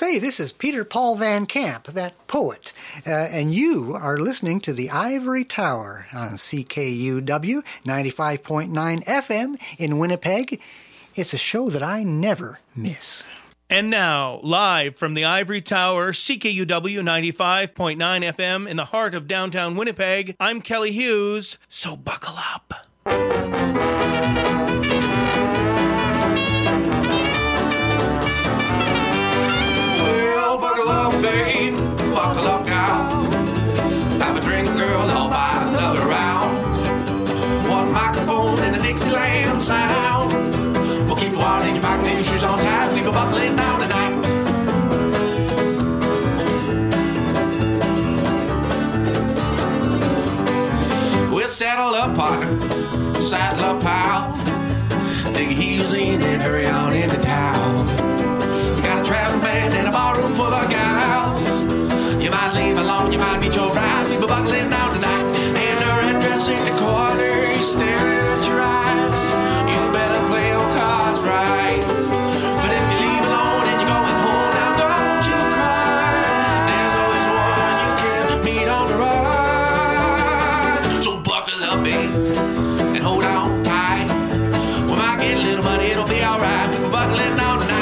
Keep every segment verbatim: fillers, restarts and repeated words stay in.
Hey, this is Peter Paul Van Camp, that poet, uh, and you are listening to the Ivory Tower on C K U W ninety-five point nine F M in Winnipeg. It's a show that I never miss. And now, live from the Ivory Tower, C K U W ninety-five point nine F M in the heart of downtown Winnipeg, I'm Kelly Hughes, so buckle up. Well, buckle up, babe, buckle up now. Have a drink, girl, I'll buy another round. One microphone and a Dixieland sound. We'll keep your wallet in your pocket and your shoes on tight. We'll be buckling down tonight. We'll saddle up, partner, saddle up, pal. Take your heels in and hurry on into town. We got a traveling band and a barroom full of gals. You might leave alone, you might meet your bride. We'll be buckling down tonight. And her address in the corner, he's staring at your eyes. You better play your cards right. But if you leave alone and you're going home, now don't you cry. There's always one you can meet on the ride. So buckle up, babe, and hold on tight. We might get a little money, it'll be alright. We're buckling down tonight.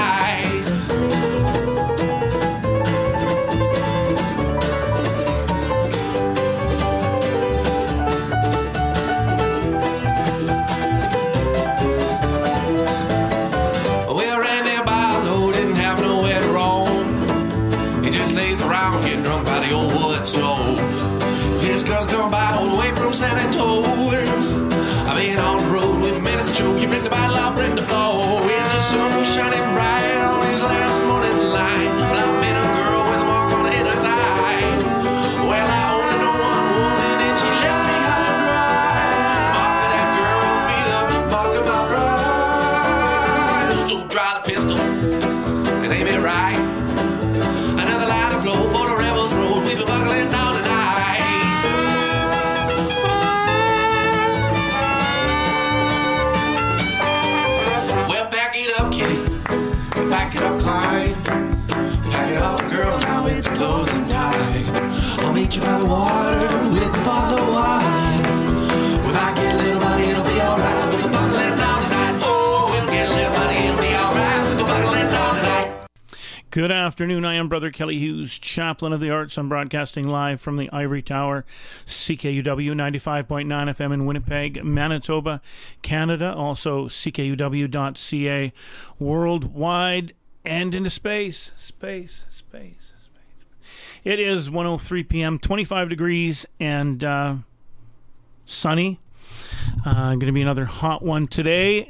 Well, Randy Barlow didn't have nowhere to roam. He just lays around getting drunk by the old wood stove. His cars come by all the way from San Antonio. I've been on the road with minutes to show. You bring the bottle, I'll bring the blow. When the sun was shining bright on his last morning light, but I met a girl with a mark on the head of her thigh. Well, I only know one woman and she left me high and dry. Mark of that girl will be the mark of my bride. So dry the pistol and aim it right. Another light of glow for the rebels road. We be buckling down tonight. Well, pack it up, kitty. Pack it up, Clyde. Pack it up, girl. Now it's closing time. I'll meet you by the water with a bottle of wine. When I get a little money, it'll be alright. We'll be buckling down tonight. Oh, we'll get a little money, it'll be alright. We'll be buckling down tonight. Good afternoon. I am Brother Kelly Hughes, Chaplain of the Arts. I'm broadcasting live from the Ivory Tower, C K U W ninety-five point nine F M in Winnipeg, Manitoba, Canada. Also C K U W dot C A, worldwide and into space. Space, space, space. It is one oh three p.m., twenty-five degrees and uh, sunny. Uh, going to be another hot one today.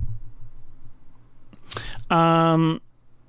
Um...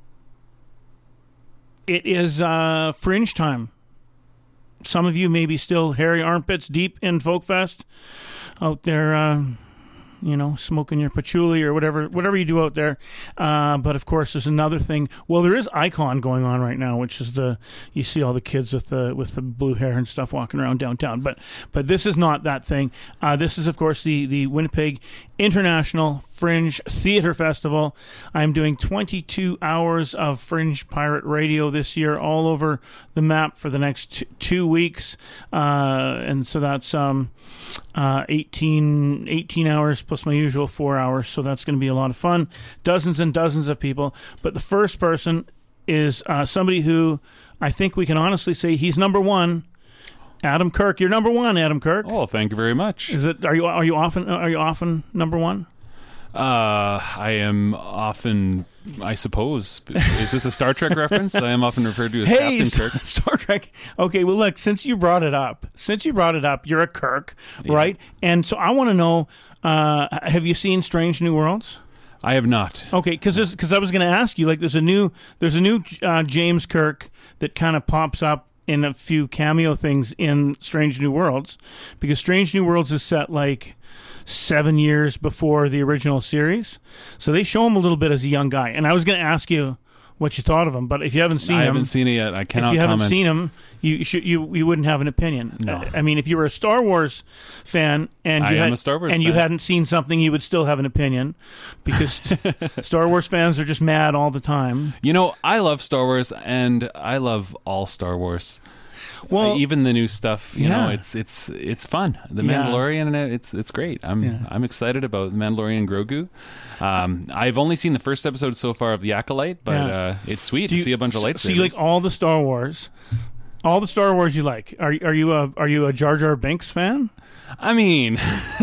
It is uh, Fringe time. Some of you may be still hairy armpits deep in Folkfest, out there, uh, you know, smoking your patchouli or whatever, whatever you do out there. Uh, but of course, there's another thing. Well, there is Icon going on right now, which is the you see all the kids with the with the blue hair and stuff walking around downtown. But but this is not that thing. Uh, this is, of course, the the Winnipeg International Fringe Theatre Festival. I'm doing twenty-two hours of Fringe Pirate Radio this year, all over the map for the next t- two weeks, uh, and so that's um, uh, eighteen, eighteen hours plus my usual four hours. So that's going to be a lot of fun. Dozens and dozens of people. But the first person is uh, somebody who I think we can honestly say he's number one. Adam Kirk, you're number one, Adam Kirk. Oh, thank you very much. Is it? Are you? Are you often? Are you often number one? Uh, I am often, I suppose. Is this a Star Trek reference? I am often referred to as hey, Captain Kirk. Star Trek. Okay, well, look, since you brought it up, since you brought it up, you're a Kirk, yeah. Right? And so I want to know, uh, have you seen Strange New Worlds? I have not. Okay, because because I was going to ask you, like, there's a new there's a new uh, James Kirk that kind of pops up in a few cameo things in Strange New Worlds, because Strange New Worlds is set like seven years before the original series, so they show him a little bit as a young guy. And I was going to ask you what you thought of him. But if you haven't seen I him, haven't seen it yet. I cannot if you haven't comment. seen him, you should you you wouldn't have an opinion. No. I, I mean, if you were a Star Wars fan and you I am had, a Star Wars and you fan. hadn't seen something, you would still have an opinion because Star Wars fans are just mad all the time. You know, I love Star Wars, and I love all Star Wars. Well, Uh, even the new stuff, you yeah. know, it's it's it's fun. The Yeah. Mandalorian, it's it's great. I'm Yeah. I'm excited about the Mandalorian and Grogu. Um, I've only seen the first episode so far of The Acolyte, but Yeah. uh, it's sweet Do to you- see a bunch of so- lightsabers. So you like all the Star Wars, all the Star Wars you like. Are are you a are you a Jar Jar Binks fan? I mean,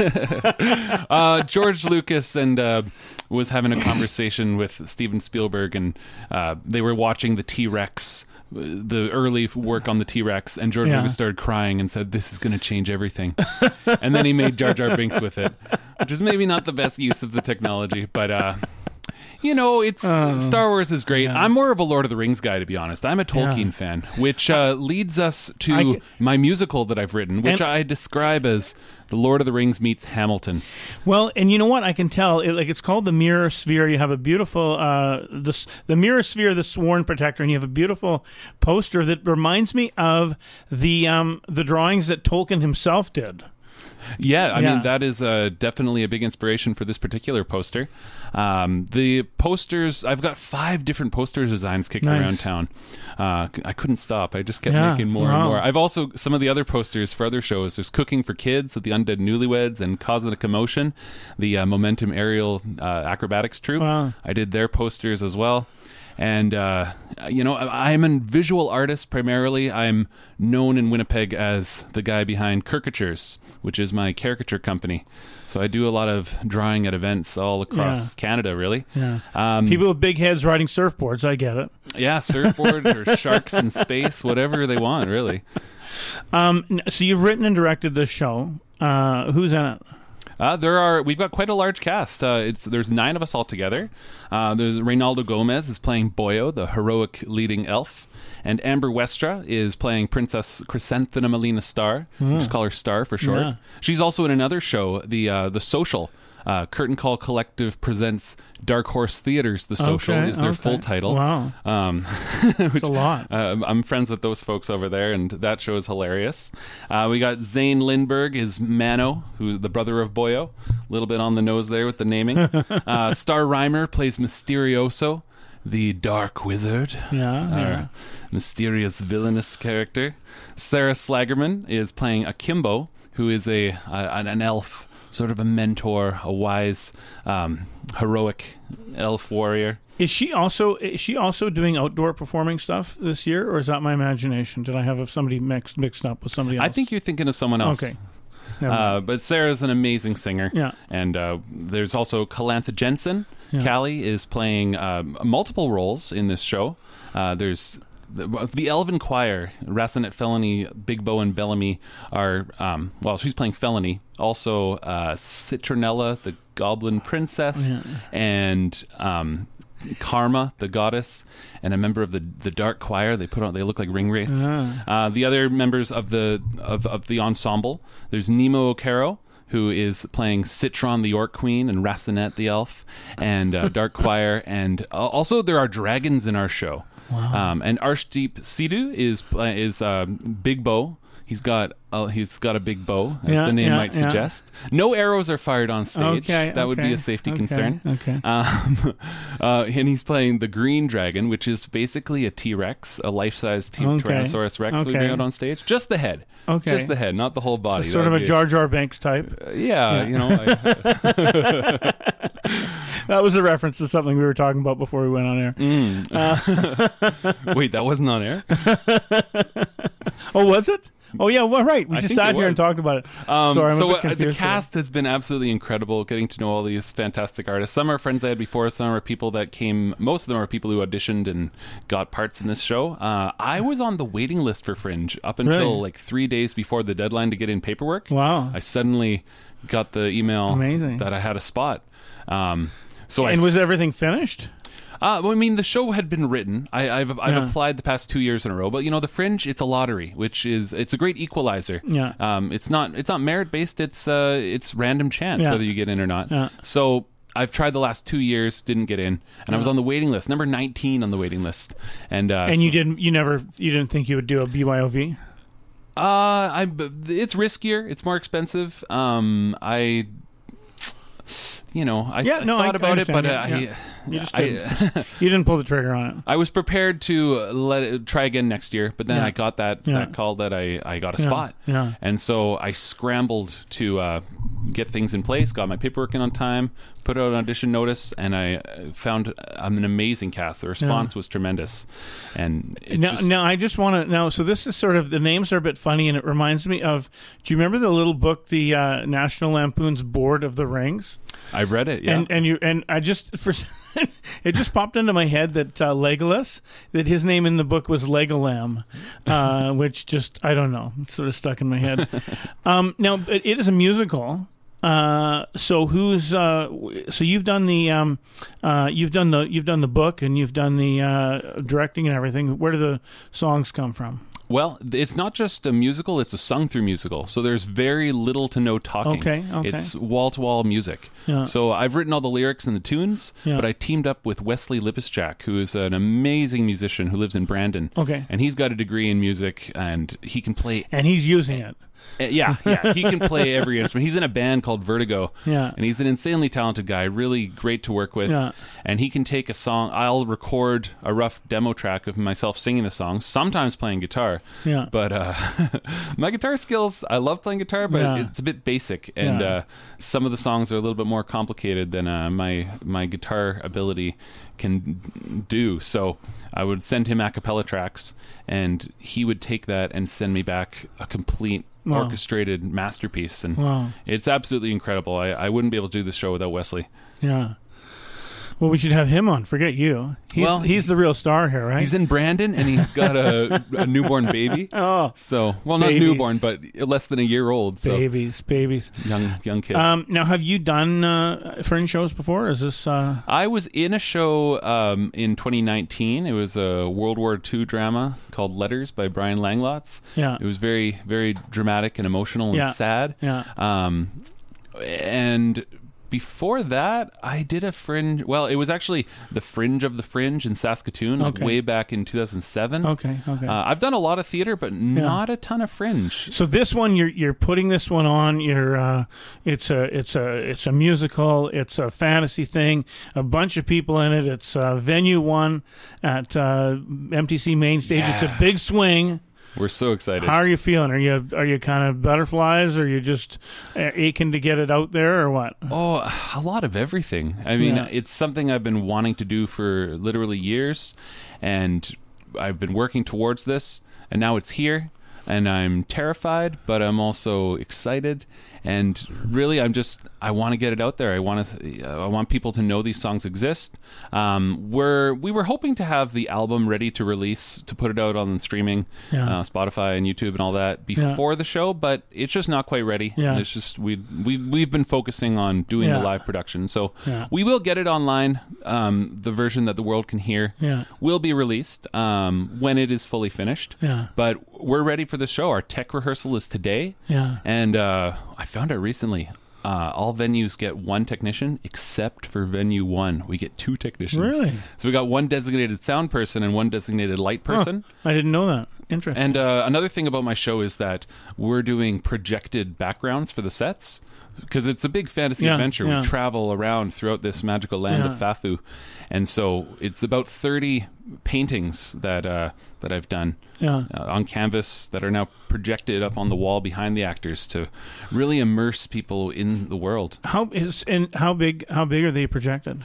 uh, George Lucas and uh, was having a conversation with Steven Spielberg, and uh, they were watching the T-Rex, the early work on the T-Rex, and George Yeah. Lucas started crying and said, "This is going to change everything." And then he made Jar Jar Binks with it, which is maybe not the best use of the technology, but. Uh, You know, it's Star Wars is great. yeah. I'm more of a Lord of the Rings guy, to be honest. I'm a Tolkien Yeah. fan, which uh, leads us to I ca- my musical that I've written, which And- I describe as The Lord of the Rings meets Hamilton. Well, and you know what? I can tell. It, like it's called the Mirror Sphere. You have a beautiful uh, the the Mirror Sphere, the Sworn Protector, and you have a beautiful poster that reminds me of the um, the drawings that Tolkien himself did. Yeah, I Yeah. mean, that is uh, definitely a big inspiration for this particular poster. Um, the posters, I've got five different poster designs kicking Nice. around town. Uh, I couldn't stop. I just kept Yeah, making more wow. and more. I've also, some of the other posters for other shows, there's Cooking for Kids with the Undead Newlyweds and Causing a Commotion, the uh, Momentum Aerial uh, Acrobatics Troupe. Wow. I did their posters as well. And, uh, you know, I- I'm a visual artist primarily. I'm known in Winnipeg as the guy behind Caricatures, which is my caricature company. So I do a lot of drawing at events all across Canada, really. Yeah, Um, people with big heads riding surfboards. I get it. yeah, surfboards or sharks in space, whatever they want, really. Um, n- so you've written and directed this show. Uh, who's in it? Uh, there are we've got quite a large cast. Uh, it's there's nine of us all together. Uh, there's Reynaldo Gomez is playing Boyo, the heroic leading elf, and Amber Westra is playing Princess Chrysanthemum Alina Star. Just call her Star for short. Yeah. She's also in another show, the uh, the Social. Uh, Curtain Call Collective presents Dark Horse Theaters. The Social Okay, is their okay. full title. Wow. Um, It's a lot. uh, I'm friends with those folks over there, and that show is hilarious. Uh, we got Zane Lindbergh is Mano, who's the brother of Boyo. A little bit on the nose there with the naming. uh, Star Reimer plays Mysterioso, the Dark Wizard. Yeah, Our yeah. mysterious villainous character. Sarah Slagerman is playing Akimbo, who is a, a an elf, sort of a mentor, a wise, um, heroic elf warrior. Is she also is she also doing outdoor performing stuff this year, or is that my imagination? Did I have somebody mixed mixed up with somebody else? I think you're thinking of someone else. Okay. Never mind. Uh, but Sarah's an amazing singer. Yeah. And uh, there's also Calantha Jensen. Yeah. Callie is playing uh, multiple roles in this show. Uh, there's the, the Elven Choir, Rassinet Felony, Big Bo, and Bellamy are, um, well, she's playing Felony. Also, uh, Citronella, the Goblin Princess, Yeah. and um, Karma, the goddess, and a member of the the Dark Choir. They put on they look like ring wraiths. Ah. Uh, the other members of the of, of the ensemble, there's Nemo O'Caro, who is playing Citron the Orc Queen and Rassinet the Elf, and uh, Dark Choir, and uh, also there are dragons in our show. Wow. Um, and Arshdeep Sidhu is uh, is uh, Big Bow. He's got uh, he's got a big bow, as Yeah, the name yeah, might yeah. suggest. No arrows are fired on stage. Okay, that would be okay, a safety okay, concern. okay. Um, uh, and he's playing the Green Dragon, which is basically a T-Rex, a life-size T- Okay, Tyrannosaurus Rex we okay. bring out on stage. Just the head. Okay. Just the head, not the whole So body. sort That of would a be- Jar Jar Binks type. Uh, yeah, Yeah. you know. I, That was a reference to something we were talking about before we went on air. Mm. Wait, that wasn't on air? Oh, was it? Oh, yeah. Well, right. We I just think sat it here and was. talked about it. Um, Sorry, I'm so a bit uh, the confused. cast has been absolutely incredible. Getting to know all these fantastic artists. Some are friends I had before. Some are people that came. Most of them are people who auditioned and got parts in this show. Uh, I was on the waiting list for Fringe up until Really? like three days before the deadline to get in paperwork. Wow. I suddenly got the email Amazing. that I had a spot. Um, so I And s- was everything finished? Uh, well, I mean, the show had been written. I, I've I've Yeah. applied the past two years in a row, but you know, the Fringe, it's a lottery, which is it's a great equalizer. Yeah. Um, it's not it's not merit based. It's uh, it's random chance Yeah. whether you get in or not. Yeah. So I've tried the last two years, didn't get in, and I was on the waiting list, number nineteen on the waiting list, and uh, And so, you didn't, you never, you didn't think you would do a B Y O V? Uh, I it's riskier, it's more expensive. Um, I, you know, I, Yeah, I no, thought I- I about it, but understand, I, yeah. You just I, didn't. You didn't pull the trigger on it. I was prepared to let it try again next year, but then Yeah. I got that, Yeah. that call that I, I got a Yeah. spot. Yeah. And so I scrambled to uh, get things in place, got my paperwork in on time, put out an audition notice, and I uh, found I'm an amazing cast. The response was tremendous. And it Now, just, now, I just want to now. So this is sort of the names are a bit funny, and it reminds me of. Do you remember the little book, the uh, National Lampoon's Board of the Rings? I've read it, yeah. And and you and I just for it just popped into my head that uh, Legolas, that his name in the book was Legolam, uh, which just I don't know, it's sort of stuck in my head. um, now it, it is a musical. Uh, so who's uh, w- so you've done the um, uh, you've done the you've done the book and you've done the uh, directing and everything. Where do the songs come from? Well, it's not just a musical, it's a sung-through musical. So there's very little to no talking. Okay, okay. It's wall-to-wall music. Yeah. So I've written all the lyrics and the tunes, Yeah. but I teamed up with Wesley Lippisjack, who is an amazing musician who lives in Brandon. Okay. And he's got a degree in music, and he can play... And he's using it. Uh, yeah, yeah, he can play every instrument. He's in a band called Vertigo, Yeah. and he's an insanely talented guy, really great to work with. Yeah. And he can take a song. I'll record a rough demo track of myself singing the song, sometimes playing guitar. Yeah. But uh, my guitar skills, I love playing guitar, but Yeah. it's a bit basic, and Yeah. uh, some of the songs are a little bit more complicated than uh, my my guitar ability can do. So I would send him a cappella tracks, and he would take that and send me back a complete Wow. orchestrated masterpiece. And Wow. it's absolutely incredible. I, I wouldn't be able to do this show without Wesley. Yeah. Well, we should have him on. Forget you. He's, Well, he's the real star here, right? He's in Brandon, and he's got a, a newborn baby. Oh, So, well, not babies. newborn, but less than a year old. So babies, babies. young, young kid. Um, now, have you done uh, fringe shows before? Is this? Uh... I was in a show um, in twenty nineteen. It was a World War Two drama called Letters by Brian Langlots. Yeah. It was very, very dramatic and emotional and Yeah. sad. Yeah. Um, and before that, I did a fringe. Well, it was actually the Fringe of the Fringe in Saskatoon, Okay. way back in two thousand seven. Okay. Okay. Uh, I've done a lot of theater, but not a ton of fringe. So this one, you're you're putting this one on. You're uh, it's a it's a it's a musical. It's a fantasy thing. A bunch of people in it. It's uh, venue one at uh, M T C main stage. It's a Yeah. big swing. We're so excited. How are you feeling? Are you are you kind of butterflies? Or are you just uh, aching to get it out there, or what? Oh, a lot of everything. I mean, Yeah. it's something I've been wanting to do for literally years, and I've been working towards this, and now it's here, and I'm terrified, but I'm also excited. And really, I'm just, I want to get it out there. I want to, I want people to know these songs exist. Um, we're, we were hoping to have the album ready to release, to put it out on streaming, Yeah. uh, Spotify and YouTube and all that before the show, but it's just not quite ready. Yeah. It's just, we, we, we've been focusing on doing Yeah. the live production. So Yeah. we will get it online. Um, the version that the world can hear Yeah. will be released um, when it is fully finished. Yeah. But we're ready for the show. Our tech rehearsal is today. Yeah. And uh, I found out recently, uh, all venues get one technician except for venue one. We get two technicians. Really? So we got one designated sound person and one designated light person. Huh. I didn't know that. Interesting. And uh, another thing about my show is that we're doing projected backgrounds for the sets, because it's a big fantasy Yeah, adventure. yeah. We travel around throughout this magical land Yeah. of Fafu, and so it's about thirty paintings that uh, that I've done Yeah. uh, on canvas that are now projected up on the wall behind the actors to really immerse people in the world. How is and how big? How big are they projected?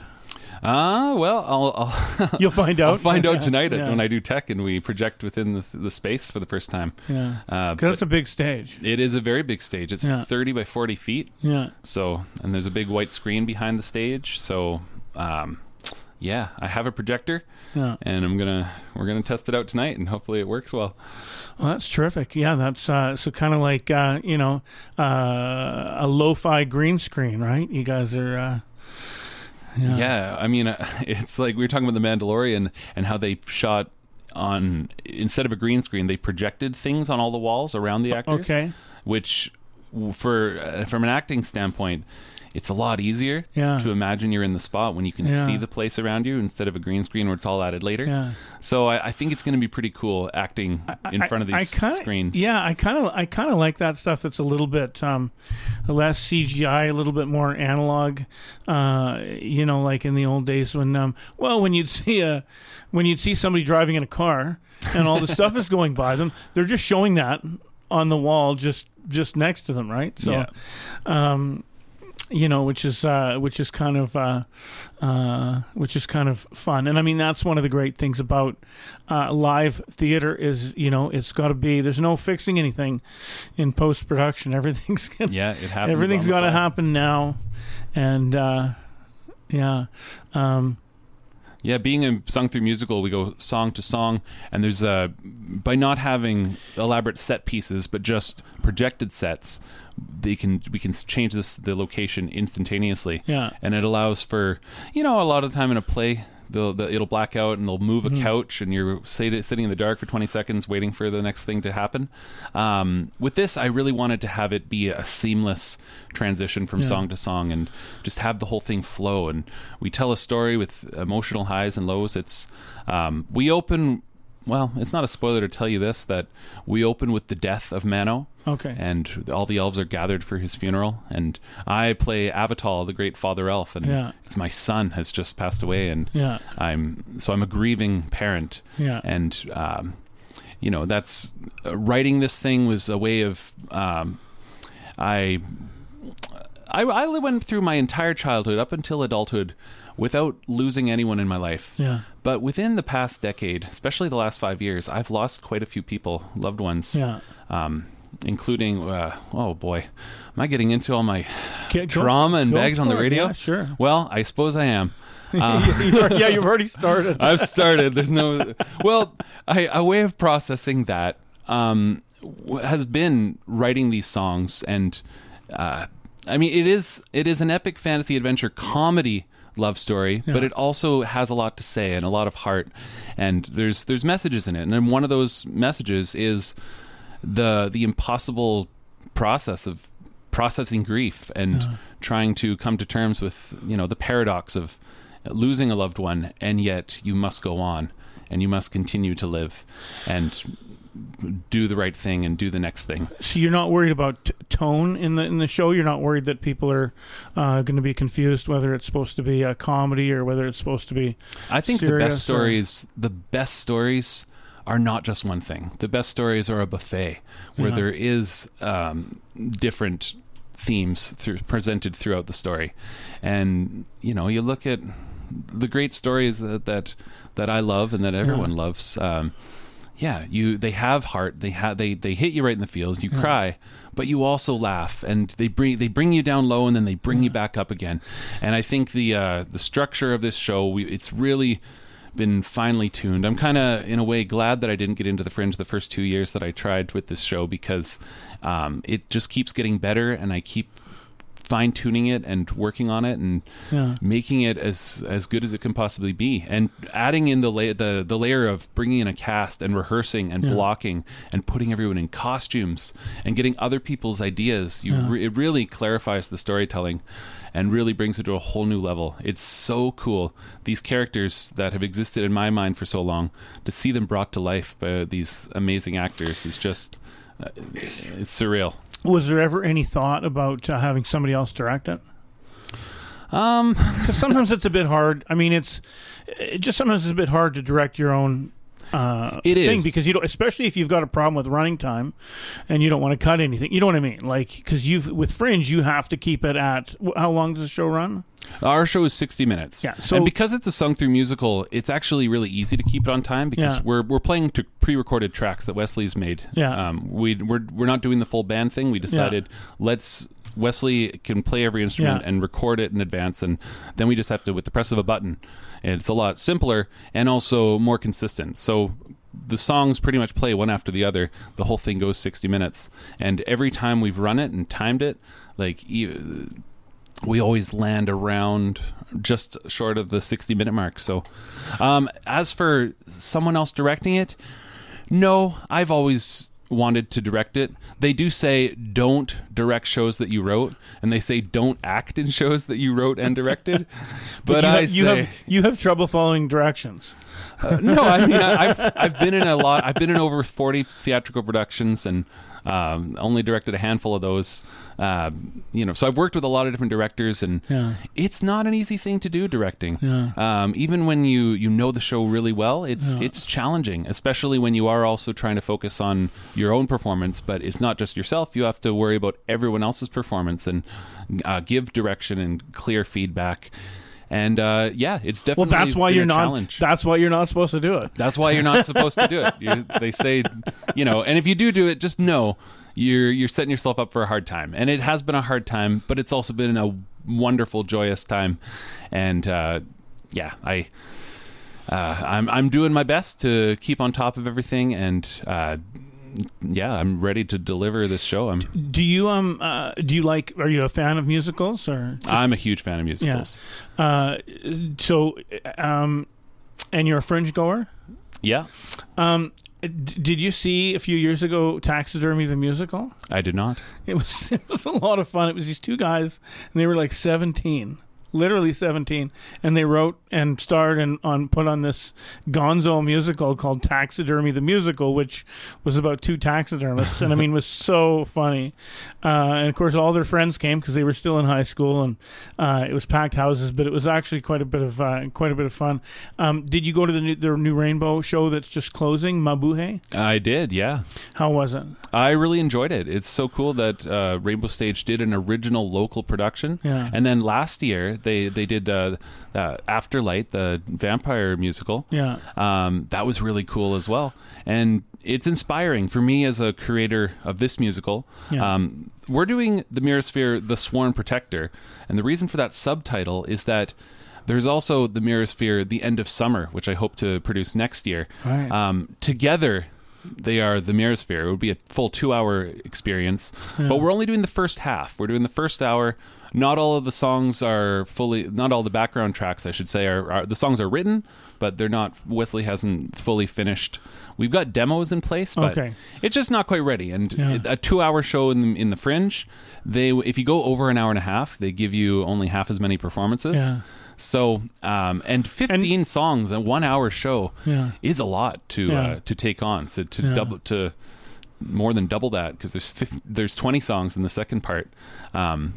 Ah, well, I'll, I'll You'll find out. I'll find out tonight Yeah. when I do tech and we project within the, the space for the first time. Yeah. Uh, Because that's a big stage. It is a very big stage. It's Yeah. thirty by forty feet. Yeah. So, and there's a big white screen behind the stage. So, um, yeah, I have a projector, Yeah. and I'm gonna we're gonna test it out tonight, and hopefully it works well. Well, that's terrific. Yeah, that's uh, so kind of like uh, you know uh, a lo-fi green screen, right? You guys are. Uh, yeah. Yeah, I mean, uh, it's like we were talking about The Mandalorian and how they shot on, instead of a green screen, they projected things on all the walls around the actors. Okay. Which, for uh, from an acting standpoint, it's a lot easier Yeah. to imagine you're in the spot when you can Yeah. see the place around you instead of a green screen where it's all added later. Yeah. So I, I think it's going to be pretty cool acting in I- front of I these kinda, screens. Yeah, I kind of I kind of like that stuff that's a little bit um, less C G I, a little bit more analog. Uh, you know, like in the old days when um, well, when you'd see a when you'd see somebody driving in a car and all the stuff is going by them, they're just showing that on the wall just just next to them, right? So, Yeah. um, you know, which is uh, which is kind of uh, uh, which is kind of fun, and I mean that's one of the great things about uh, live theater is you know it's got to be there's no fixing anything in post production. Everything's gonna, Yeah, it happens. everything's on the got to fly. happen now, and uh, yeah. Um, Yeah, being a sung through musical, we go song to song, and there's uh by not having elaborate set pieces, but just projected sets, they can we can change this the location instantaneously. Yeah. and it allows for you know a lot of the time in a play. They'll, they'll, it'll black out and they'll move a Mm-hmm. couch and you're sit, sitting in the dark for twenty seconds waiting for the next thing to happen. Um, with this, I really wanted to have it be a seamless transition from Yeah. song to song and just have the whole thing flow. And we tell a story with emotional highs and lows. It's um, we open. Well, it's not a spoiler to tell you this, that we open with the death of Mano. Okay. And all the elves are gathered for his funeral. And I play Avatal, the great father elf. And Yeah. it's my son has just passed away. And Yeah. I'm so I'm a grieving parent. Yeah. And, um, you know, that's uh, writing this thing was a way of um, I, I I went through my entire childhood up until adulthood without losing anyone in my life. Yeah. But within the past decade, especially the last five years, I've lost quite a few people, loved ones. Yeah. Um, including, uh, oh boy, am I getting into all my Okay, go- trauma and go bags on the for it. radio? Yeah, sure. Well, I suppose I am. Uh, Yeah, you've already started. I've started. There's no. Well, I, a way of processing that um, w- has been writing these songs, and uh, I mean, it is it is an epic fantasy adventure comedy love story, but it also has a lot to say and a lot of heart, and there's there's messages in it, and then one of those messages is the the impossible process of processing grief and trying to come to terms with you know the paradox of losing a loved one, and yet you must go on and you must continue to live and do the right thing and do the next thing. So you're not worried about t- tone in the in the show. You're not worried that people are uh, going to be confused whether it's supposed to be a comedy or whether it's supposed to be. I think the serious best or- stories, the best stories are not just one thing. The best stories are a buffet where Yeah. there is um, different themes through, presented throughout the story. And, you know, you look at the great stories that that, that I love and that everyone Yeah. loves. Um, yeah, you they have heart. They have they they hit you right in the feels. You cry, but you also laugh, and they bring they bring you down low, and then they bring you back up again. And I think the uh, the structure of this show, we, it's really been finely tuned. I'm kind of in a way glad that I didn't get into the Fringe the first two years that I tried with this show, because um, it just keeps getting better, and I keep fine tuning it and working on it and Yeah. making it as as good as it can possibly be, and adding in the la- the the layer of bringing in a cast and rehearsing and Yeah. blocking and putting everyone in costumes and getting other people's ideas. You Yeah. re- it really clarifies the storytelling and really brings it to a whole new level. It's so cool, these characters that have existed in my mind for so long, to see them brought to life by these amazing actors is just uh, it's surreal. Was there ever any thought about uh, having somebody else direct it? Um, Because sometimes it's a bit hard. I mean, it's it just sometimes it's a bit hard to direct your own uh, It thing is. because you don't, especially if you've got a problem with running time and you don't want to cut anything. You know what I mean? Like because you with Fringe, you have to keep it at wh- how long does the show run? Our show is sixty minutes. Yeah, so- and because it's a sung through musical, it's actually really easy to keep it on time because Yeah. we're we're playing to pre-recorded tracks that Wesley's made. Yeah. Um, we we're we're not doing the full band thing. We decided let's Wesley can play every instrument Yeah. and record it in advance, and then we just have to with the press of a button. And it's a lot simpler and also more consistent. So the songs pretty much play one after the other. The whole thing goes sixty minutes, and every time we've run it and timed it, like. E- we always land around just short of the sixty minute mark. So um, as for someone else directing it, no, I've always wanted to direct it. They do say don't direct shows that you wrote, and they say don't act in shows that you wrote and directed. but but you, I have, say, you have you have trouble following directions. uh, no, I mean I, I've I've been in a lot. I've been in over forty theatrical productions, and um, only directed a handful of those. Uh, you know, so I've worked with a lot of different directors, and Yeah. it's not an easy thing to do, directing. Yeah. Um, even when you you know the show really well, it's Yeah. it's challenging, especially when you are also trying to focus on your own performance. But it's not just yourself; you have to worry about everyone else's performance and uh, give direction and clear feedback. And uh, yeah, it's Well, definitely that's why been you're a not. challenge. That's why you're not supposed to do it. That's why you're not supposed to do it. you they say, you know, and if you do do it, just know you're you're setting yourself up for a hard time. And it has been a hard time, but it's also been a wonderful, joyous time. And uh, yeah, I uh, I'm I'm doing my best to keep on top of everything, and uh, yeah, I'm ready to deliver this show. I'm Do you um uh, do you like? Are you a fan of musicals or? Just, I'm a huge fan of musicals. uh, so um, and you're a Fringe goer. Yeah, Um, d- did you see a few years ago Taxidermy the musical? I did not. It was it was a lot of fun. It was these two guys, and they were like seventeen, literally seventeen, and they wrote and starred and on put on this gonzo musical called Taxidermy the Musical, which was about two taxidermists, and I mean was so funny. Uh, and of course, all their friends came because they were still in high school, and uh, it was packed houses. But it was actually quite a bit of uh, quite a bit of fun. Um, did you go to the new, the new Rainbow show that's just closing, Mabuhay? I did. Yeah. How was it? I really enjoyed it. It's so cool that uh, Rainbow Stage did an original local production, Yeah. and then last year they they did uh, uh, Afterlight, the vampire musical. Yeah. Um, that was really cool as well, and it's inspiring for me as a creator of this musical. Yeah. Um, we're doing the Mirrorsphere, The Sworn Protector, and the reason for that subtitle is that there's also the Mirrorsphere, The End of Summer, which I hope to produce next year. Right. Um, together, they are the Mirrorsphere. It would be a full two-hour experience, but we're only doing the first half. We're doing the first hour. Not all of the songs are fully, not all the background tracks, I should say, are, are the songs are written, but they're not. Wesley hasn't fully finished. We've got demos in place, but Okay. it's just not quite ready. And Yeah. a two-hour show in the, in the Fringe, they if you go over an hour and a half, they give you only half as many performances. Yeah. So, um, and fifteen songs and one hour show Yeah. is a lot to Yeah. uh, to take on. So to Yeah. double to more than double that, because there's fifty, there's twenty songs in the second part. Um,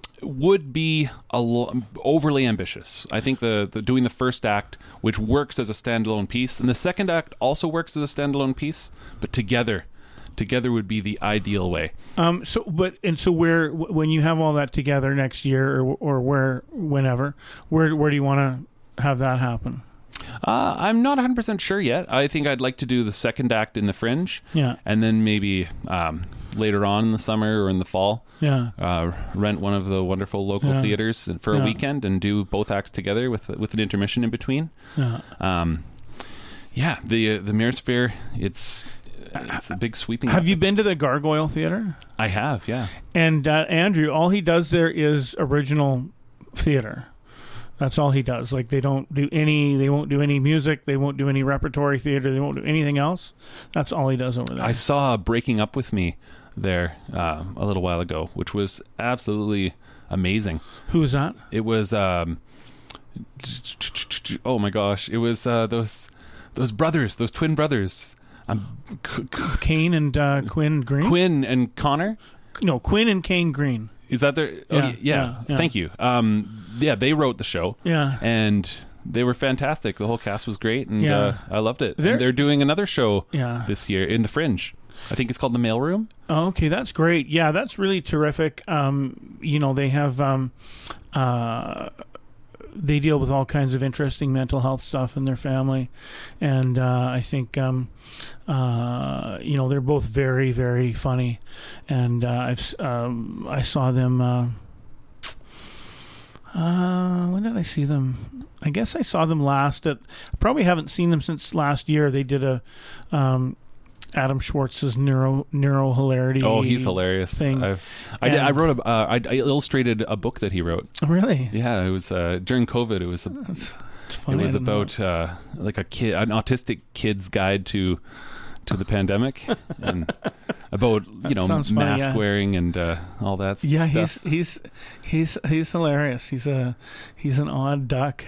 would be a lo- overly ambitious. I think the, the doing the first act, which works as a standalone piece, and the second act also works as a standalone piece, but together, together would be the ideal way. Um. So, but and so, where w- when you have all that together next year, or or where, whenever, where where do you want to have that happen? Uh, I'm not one hundred percent sure yet. I think I'd like to do the second act in the Fringe, Yeah. and then maybe um, later on in the summer or in the fall, Yeah. uh, rent one of the wonderful local Yeah. theaters for Yeah. a weekend and do both acts together with with an intermission in between. Yeah. Um, yeah, the uh, the Mirrorsphere, it's it's a big sweeping. Have you effort. been to the Gargoyle Theater? I have, yeah. And uh, Andrew, all he does there is original theater. That's all he does. Like they don't do any, they won't do any music, they won't do any repertory theater, they won't do anything else. That's all he does over there. I saw Breaking Up With Me there uh, a little while ago, which was absolutely amazing. Who's that? It was, um, oh my gosh, it was uh, those those brothers, those twin brothers, um, K- K- Kane and uh, Quinn Green. Quinn and Connor. No, Quinn and Kane Green. Is that their? Oh, Yeah, yeah, yeah, yeah. Thank you. Um, yeah, they wrote the show. Yeah. and they were fantastic. The whole cast was great, and Yeah. uh, I loved it. They're- And they're doing another show Yeah. this year in the Fringe. I think it's called The Mailroom. Oh, okay, that's great. Yeah, that's really terrific. Um, you know, they have um, uh, they deal with all kinds of interesting mental health stuff in their family, and uh, I think um, uh, you know they're both very, very funny. And uh, I've s- um, I saw them. Uh, uh, when did I see them? I guess I saw them last at. Probably haven't seen them since last year. They did a. Um, Adam Schwartz's neuro neuro hilarity. Oh, he's hilarious. Thing. I've, I, did, I And- wrote a. Uh, I, I illustrated a book that he wrote. Really? Yeah, it was uh, during COVID. It was. That's, it's It funny. was I didn't know. about uh, like a kid, an autistic kid's guide to to the pandemic and about you know Sounds mask funny, yeah. wearing and uh, all that Yeah, stuff. he's he's he's he's hilarious. He's a he's an odd duck,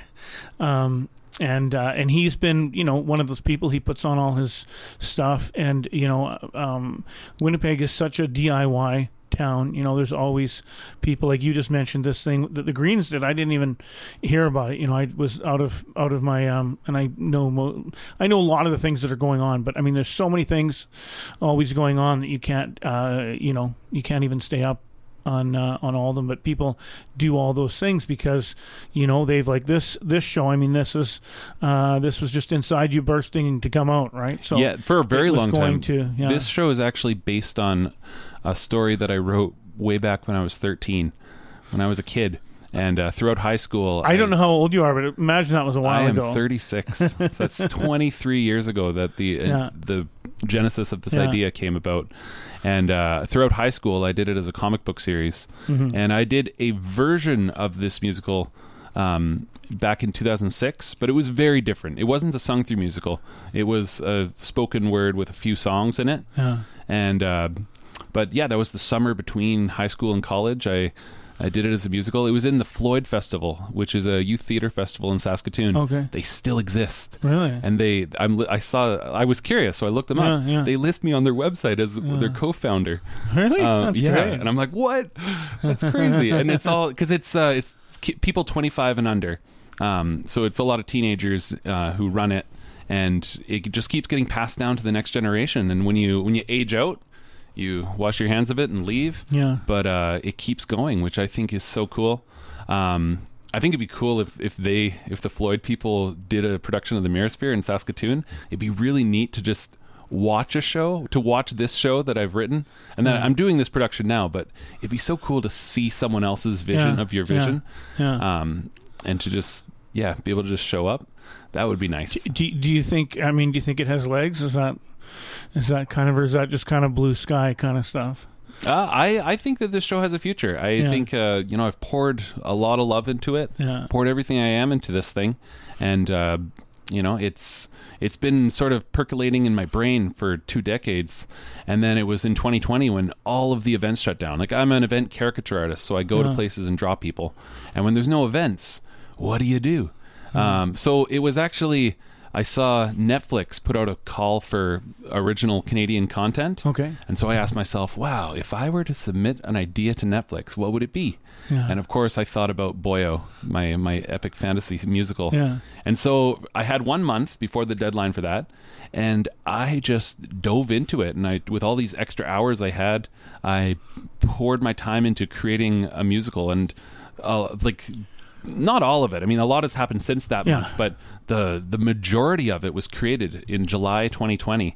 um, and uh, and he's been you know one of those people. He puts on all his stuff, and you know um, Winnipeg is such a D I Y town. You know, there's always people like you just mentioned this thing that the Greens did. I didn't even hear about it. You know, I was out of out of my um, and I know mo- I know a lot of the things that are going on. But I mean, there's so many things always going on that you can't uh, you know you can't even stay up on uh, on all of them. But people do all those things because you know they've like this this show. I mean, this is uh, this was just inside you bursting to come out, right? So yeah, for a very it was long going time. To, yeah. This show is actually based on a story that I wrote way back when I was thirteen, when I was a kid, and uh, throughout high school. I don't know how old you are, but imagine that was a while I am ago. thirty-six. So that's twenty-three years ago that the uh, Yeah. the genesis of this Yeah. idea came about. And uh, throughout high school, I did it as a comic book series, Mm-hmm. and I did a version of this musical um, back in two thousand six, but it was very different. It wasn't a sung-through musical. It was a spoken word with a few songs in it, Yeah. and. Uh, But yeah, that was the summer between high school and college. I I did it as a musical. It was in the Floyd Festival, which is a youth theater festival in Saskatoon. Okay. They still exist. Really? And they, I'm, I saw, I was curious, so I looked them Yeah, up. yeah. They list me on their website as their co-founder. Really? Um, That's yeah, great. and I'm like, what? That's crazy. And it's all because it's uh, it's ki- people twenty-five and under. Um, so it's a lot of teenagers uh, who run it, and it just keeps getting passed down to the next generation. And when you when you age out, you wash your hands of it and leave. Yeah. But uh, it keeps going, which I think is so cool. Um, I think it'd be cool if, if they if the Floyd people did a production of the Mirrorsphere in Saskatoon. It'd be really neat to just watch a show, to watch this show that I've written. And then Yeah. I'm doing this production now, but it'd be so cool to see someone else's vision Yeah, of your yeah, vision. yeah. Um, and to just, yeah, be able to just show up. That would be nice. Do, do you think? I mean, do you think it has legs? Is that is that kind of, or is that just kind of blue sky kind of stuff? Uh, I, I think that this show has a future. I Yeah. think, uh, you know, I've poured a lot of love into it, Yeah. poured everything I am into this thing. And, uh, you know, it's it's been sort of percolating in my brain for two decades. And then it was in twenty twenty when all of the events shut down. Like, I'm an event caricature artist, so I go Yeah. to places and draw people. And when there's no events, what do you do? Um, so it was actually... I saw Netflix put out a call for original Canadian content. Okay. And so I asked myself, wow, if I were to submit an idea to Netflix, what would it be? Yeah. And of course, I thought about Boyo, my, my epic fantasy musical. Yeah. And so I had one month before the deadline for that. And I just dove into it. And I, with all these extra hours I had, I poured my time into creating a musical. And uh, like... not all of it. I mean, a lot has happened since that Yeah. month, but the the majority of it was created in July twenty twenty.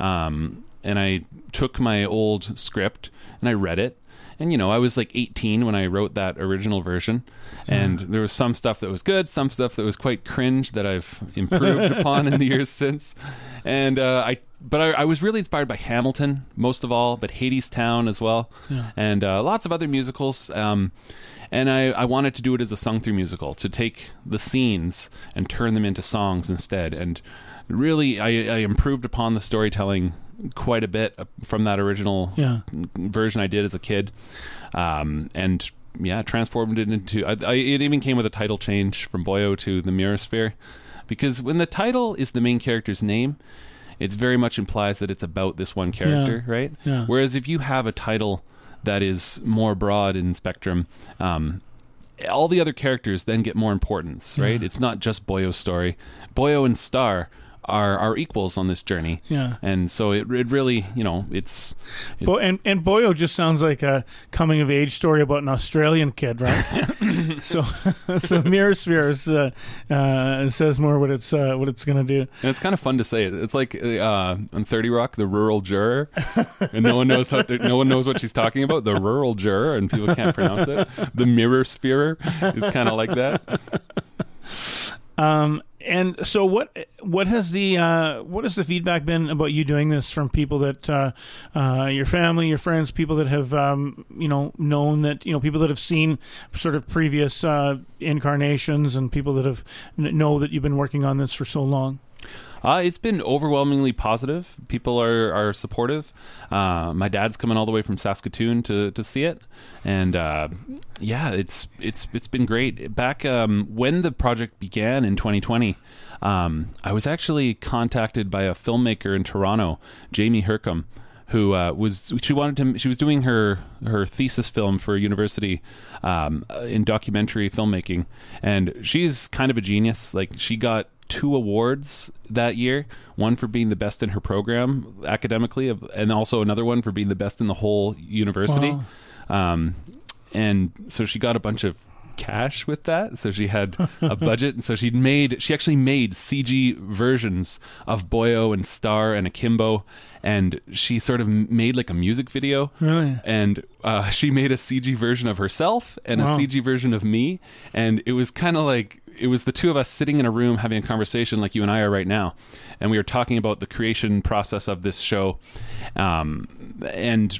Um, and I took my old script and I read it. And, you know, I was like eighteen when I wrote that original version. And there was some stuff that was good, some stuff that was quite cringe that I've improved upon in the years since. And uh, I, but I, I was really inspired by Hamilton, most of all, but Hadestown as well. Yeah. And uh, lots of other musicals. Um, And I, I wanted to do it as a sung-through musical, to take the scenes and turn them into songs instead. And really, I, I improved upon the storytelling quite a bit from that original Yeah. version I did as a kid. Um, and, yeah, transformed it into... I, I, it even came with a title change from Boyo to the Mirrorsphere. Because when the title is the main character's name, it very much implies that it's about this one character, Yeah. right? Yeah. Whereas if you have a title... that is more broad in spectrum, um, all the other characters then get more importance, right? Yeah. It's not just Boyo's story. Boyo and Star are are equals on this journey. Yeah. And so it it really, you know, it's... it's Bo- and and Boyo just sounds like a coming of age story about an Australian kid, right? so so Mirrorsphere is, uh, uh, says more what it's uh, what it's gonna do. and it's kind of fun to say it. It's like uh, on thirty Rock, the rural juror, and no one knows how to, no one knows what she's talking about. The rural juror, and people can't pronounce it. The Mirrorsphere is kind of like that. Um, and so what what has the uh, what has the feedback been about you doing this from people that uh, uh, your family, your friends, people that have um, you know known that you know people that have seen sort of previous uh, incarnations and people that have know that you've been working on this for so long? Uh, it's been overwhelmingly positive. People are, are supportive. Uh, my dad's coming all the way from Saskatoon to, to see it, and uh, yeah, it's it's it's been great. Back um, when the project began in twenty twenty, um, I was actually contacted by a filmmaker in Toronto, Jamie Hercombe, who uh, was she wanted to she was doing her her thesis film for university um, in documentary filmmaking, and she's kind of a genius. Like, she got two awards that year, one for being the best in her program academically, and also another one for being the best in the whole university. Wow. Um, and so she got a bunch of cash with that, so she had a budget, and so she made she actually made C G versions of Boyo and Star and Akimbo, and she sort of made like a music video. Really? And uh, she made a C G version of herself and Wow. a C G version of me, and it was kind of like it was the two of us sitting in a room having a conversation like you and I are right now, and we were talking about the creation process of this show, um, and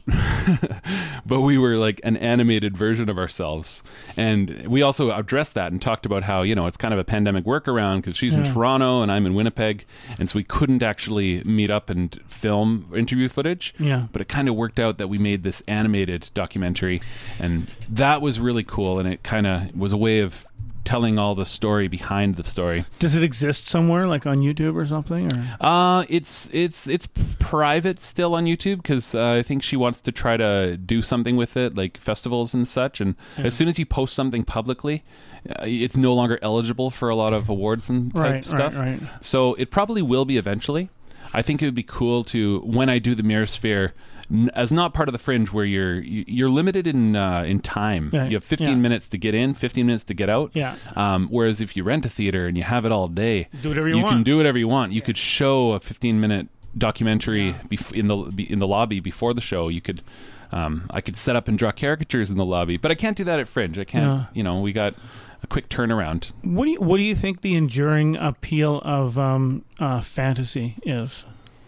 but we were like an animated version of ourselves, and we also addressed that and talked about how, you know, it's kind of a pandemic workaround because she's Yeah. in Toronto and I'm in Winnipeg, and so we couldn't actually meet up and film interview footage. Yeah. But it kind of worked out that we made this animated documentary, and that was really cool, and it kind of was a way of telling all the story behind the story. Does it exist somewhere, like on YouTube or something? Or? Uh, it's it's it's private still on YouTube because uh, I think she wants to try to do something with it, like festivals and such. And Yeah. as soon as you post something publicly, uh, it's no longer eligible for a lot of awards and type Right, stuff. right, right. So it probably will be eventually. I think it would be cool to, when I do the Mirror Sphere, n- as not part of the Fringe, where you're you- you're limited in uh, in time. Yeah, You have fifteen yeah. minutes to get in, fifteen minutes to get out. Yeah. Um, whereas if you rent a theater and you have it all day, Do whatever you you can want. do whatever you want. You could show a fifteen minute documentary bef- in the be- in the lobby before the show. You could, um, I could set up and draw caricatures in the lobby, but I can't do that at Fringe. I can't. Yeah. You know, we got a quick turnaround. What do you What do you think the enduring appeal of um, uh, fantasy is?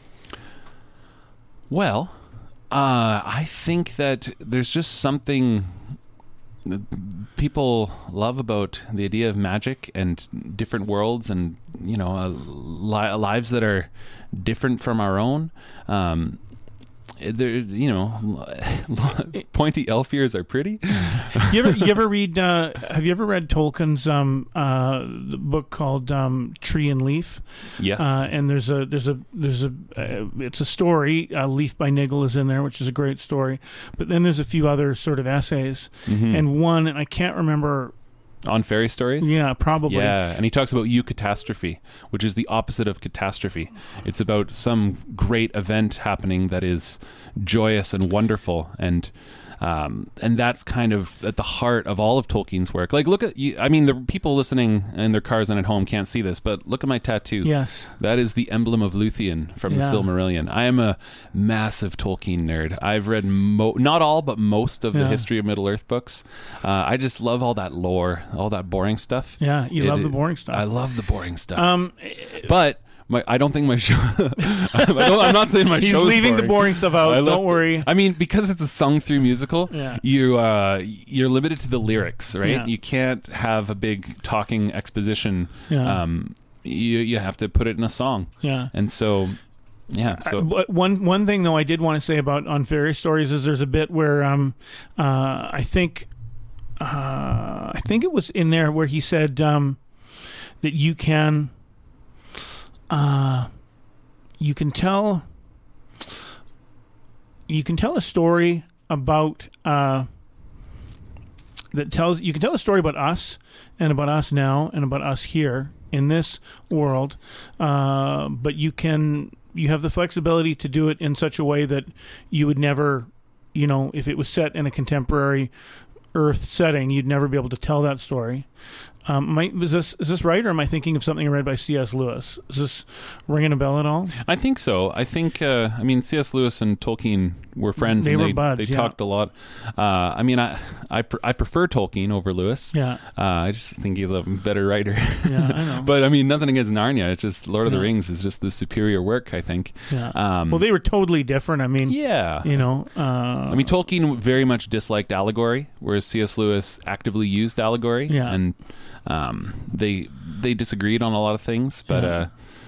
Well, uh, I think that there's just something that people love about the idea of magic and different worlds, and, you know, uh, li- lives that are different from our own. Um, there, you know, pointy elf ears are pretty. You ever you ever read? Uh, have you ever read Tolkien's um, uh, the book called um, Tree and Leaf? Yes. Uh, and there's a there's a there's a uh, it's a story. Uh, Leaf by Niggle is in there, which is a great story. But then there's a few other sort of essays, Mhm. and one, and I can't remember. On fairy stories? Yeah, probably. Yeah, and he talks about eucatastrophe, which is the opposite of catastrophe. It's about some great event happening that is joyous and wonderful, and um, and that's kind of at the heart of all of Tolkien's work. Like, look at, you, I mean, the people listening in their cars and at home can't see this, but look at my tattoo. Yes. That is the emblem of Luthien from Yeah. the Silmarillion. I am a massive Tolkien nerd. I've read mo- not all, but most of the Yeah. history of Middle Earth books. Uh, I just love all that lore, all that boring stuff. Yeah, you It- love the it- boring stuff. I love the boring stuff. Um, but my, I don't think my show. I don't, I'm not saying my he's show's leaving boring. the boring stuff out. I love- Don't worry. I mean, because it's a sung-through musical, Yeah. you uh, you're limited to the lyrics, right? Yeah. You can't have a big talking exposition. Yeah. Um, you you have to put it in a song, Yeah. and so yeah. So But one one thing though I did want to say about on fairy stories is there's a bit where um uh I think uh I think it was in there where he said um that you can uh you can tell you can tell a story about uh that tells you can tell a story about us and about us now and about us here in this world, uh, but you can you have the flexibility to do it in such a way that you would never, you know, if it was set in a contemporary Earth setting, you'd never be able to tell that story. Um, am I, is this is this right, or am I thinking of something read by C S. Lewis? Is this ringing a bell at all? I think so. I think, uh, I mean, C S. Lewis and Tolkien were friends. They and were they, buds, They yeah. talked a lot. Uh, I mean, I I, pr- I prefer Tolkien over Lewis. Yeah. Uh, I just think he's a better writer. Yeah, I know. But I mean, nothing against Narnia. It's just Lord of the Yeah. Rings is just the superior work, I think. Yeah. Um, well, they were totally different. I mean, yeah. you know. Uh, I mean, Tolkien very much disliked allegory, whereas C S. Lewis actively used allegory. Yeah. And um, they they disagreed on a lot of things, but Yeah. uh,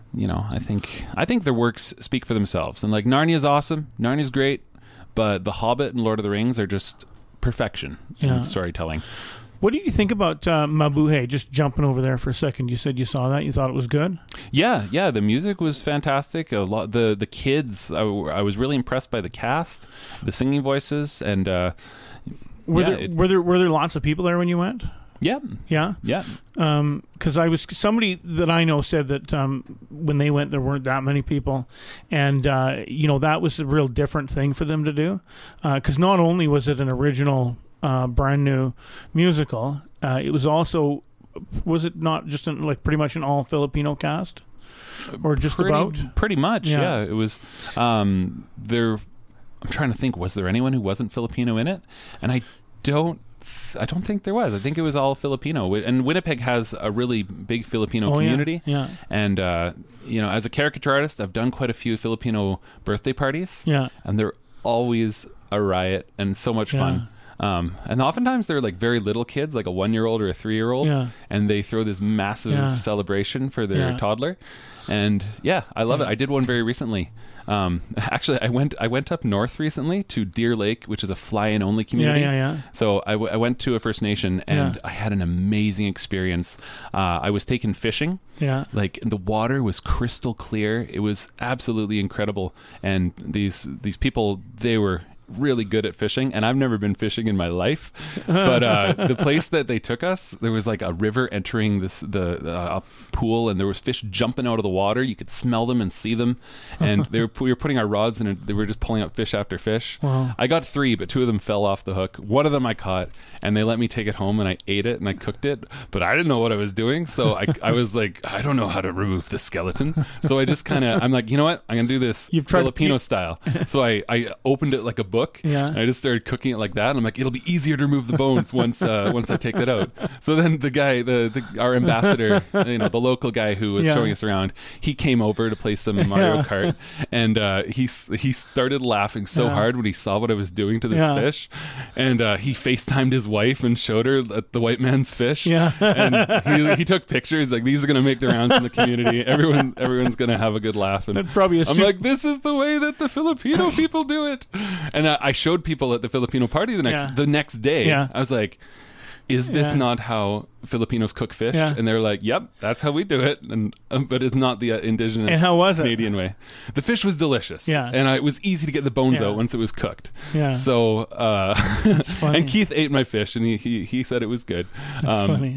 you know, I think I think their works speak for themselves. And like Narnia's awesome, Narnia's great, but The Hobbit and Lord of the Rings are just perfection Yeah. in storytelling. What did you think about uh, Mabuhay? Just jumping over there for a second, you said you saw that. You thought it was good? Yeah, yeah. The music was fantastic. A lot. The the kids. I, w- I was really impressed by the cast, the singing voices, and uh, Were yeah, there it- were there were there lots of people there when you went? yeah, Yeah. yeah. Because I was somebody that I know said that um, when they went, there weren't that many people, and uh, you know that was a real different thing for them to do. Because not only was it an original, uh, brand new musical, uh, it was also was it not just an, like pretty much an all Filipino cast, or just pretty, about? pretty much. Yeah. Yeah, it was. Um, there. I'm trying to think. Was there anyone who wasn't Filipino in it? And I don't. I don't think there was. I think it was all Filipino. And Winnipeg has a really big Filipino Oh, yeah. community. Yeah. And, uh, you know, as a caricature artist, I've done quite a few Filipino birthday parties. Yeah. And they're always a riot and so much Yeah. fun. Um, and oftentimes they're like very little kids, like a one-year-old or a three-year-old. Yeah. And they throw this massive Yeah. celebration for their Yeah. toddler. And yeah, I love Yeah. it. I did one very recently. Um, actually, I went I went up north recently to Deer Lake, which is a fly-in only community. Yeah, yeah, yeah. So I, w- I went to a First Nation, and Yeah. I had an amazing experience. Uh, I was taken fishing. Yeah. Like the water was crystal clear. It was absolutely incredible. And these these people, they were really good at fishing, and I've never been fishing in my life, but uh the place that they took us, there was like a river entering this the uh, a pool, and there was fish jumping out of the water. You could smell them and see them, and they were we were putting our rods in, and they were just pulling up fish after fish. Wow. I got three, but two of them fell off the hook. One of them I caught, and they let me take it home, and I ate it and I cooked it, but I didn't know what I was doing, so I I was like, I don't know how to remove the skeleton, so I just kind of I'm like, you know what, I'm gonna do this You've tried- Filipino you- style. So I I opened it like a book. Yeah. And I just started cooking it like that. And I'm like, it'll be easier to remove the bones once uh, once I take that out. So then the guy, the, the our ambassador, you know, the local guy who was Yeah. showing us around, he came over to play some Mario Kart, and uh, he s- he started laughing so Yeah. hard when he saw what I was doing to this Yeah. fish, and uh, he FaceTimed his wife and showed her that the white man's fish. Yeah. And he, he took pictures like, these are going to make the rounds in the community. Everyone everyone's going to have a good laugh. And That's probably a I'm su- like, this is the way that the Filipino people do it. And uh, I showed people at the Filipino party the next Yeah. the next day. Yeah. I was like, is this Yeah. not how Filipinos cook fish? Yeah. And they're like, yep, that's how we do it. And um, but it's not the uh, indigenous And how was it? Canadian way. The fish was delicious. Yeah. And I, it was easy to get the bones Yeah. out once it was cooked. Yeah. So uh, funny. and Keith ate my fish, and he he, he said it was good. That's funny.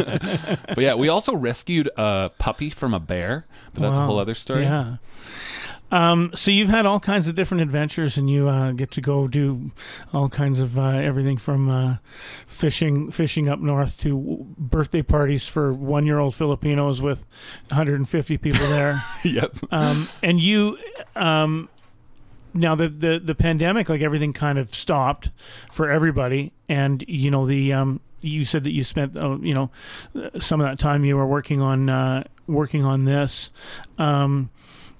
But yeah, we also rescued a puppy from a bear, but that's a Wow. whole other story. Yeah. Um, so you've had all kinds of different adventures, and you uh, get to go do all kinds of uh, everything from uh, fishing, fishing up north to birthday parties for one-year-old Filipinos with one hundred fifty people there. Yep. um, and you, um, now the, the the pandemic, like everything, kind of stopped for everybody, and you know the. Um, you said that you spent, uh, you know, some of that time you were working on uh, working on this. Um,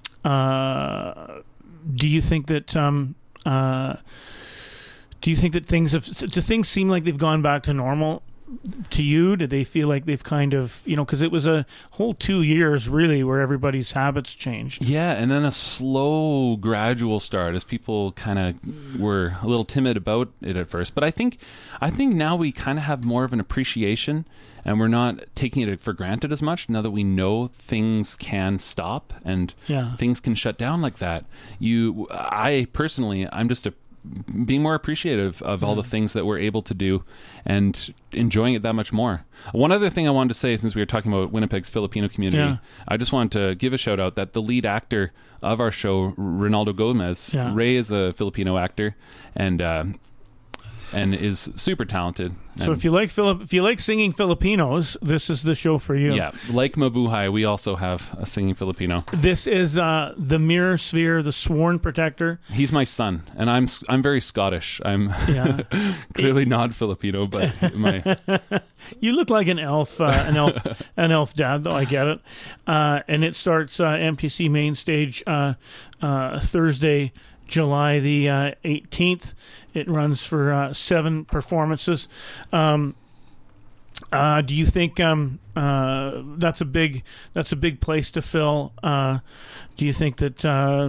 uh, do you think that? Um, uh, do you think that things have? Do things seem like they've gone back to normal to you? Did they feel like they've kind of, you know, because it was a whole two years really where everybody's habits changed. Yeah, and then a slow, gradual start as people kind of were a little timid about it at first. But I think, I think now we kind of have more of an appreciation, and we're not taking it for granted as much now that we know things can stop and Yeah. things can shut down like that. You, I personally, I'm just a being more appreciative of all the things that we're able to do and enjoying it that much more. One other thing I wanted to say, since we were talking about Winnipeg's Filipino community, Yeah. I just wanted to give a shout out that the lead actor of our show, Ronaldo Gomez, Yeah. Ray is a Filipino actor and uh, and is super talented. So And- if you like Philip, if you like singing Filipinos, this is the show for you. yeah, like Mabuhay, we also have a singing Filipino. This is uh, the Mirror Sphere, the Sworn Protector. He's my son, and I'm I'm very Scottish. I'm Yeah. clearly not Filipino, but my You look like an elf, uh, an elf, an elf dad. Though I get it. Uh, and it starts uh, M T C Main Stage uh, uh, Thursday, July the uh, eighteenth. It runs for uh, seven performances. Um, Uh, do you think um, uh, that's a big that's a big place to fill? Uh, do you think that uh,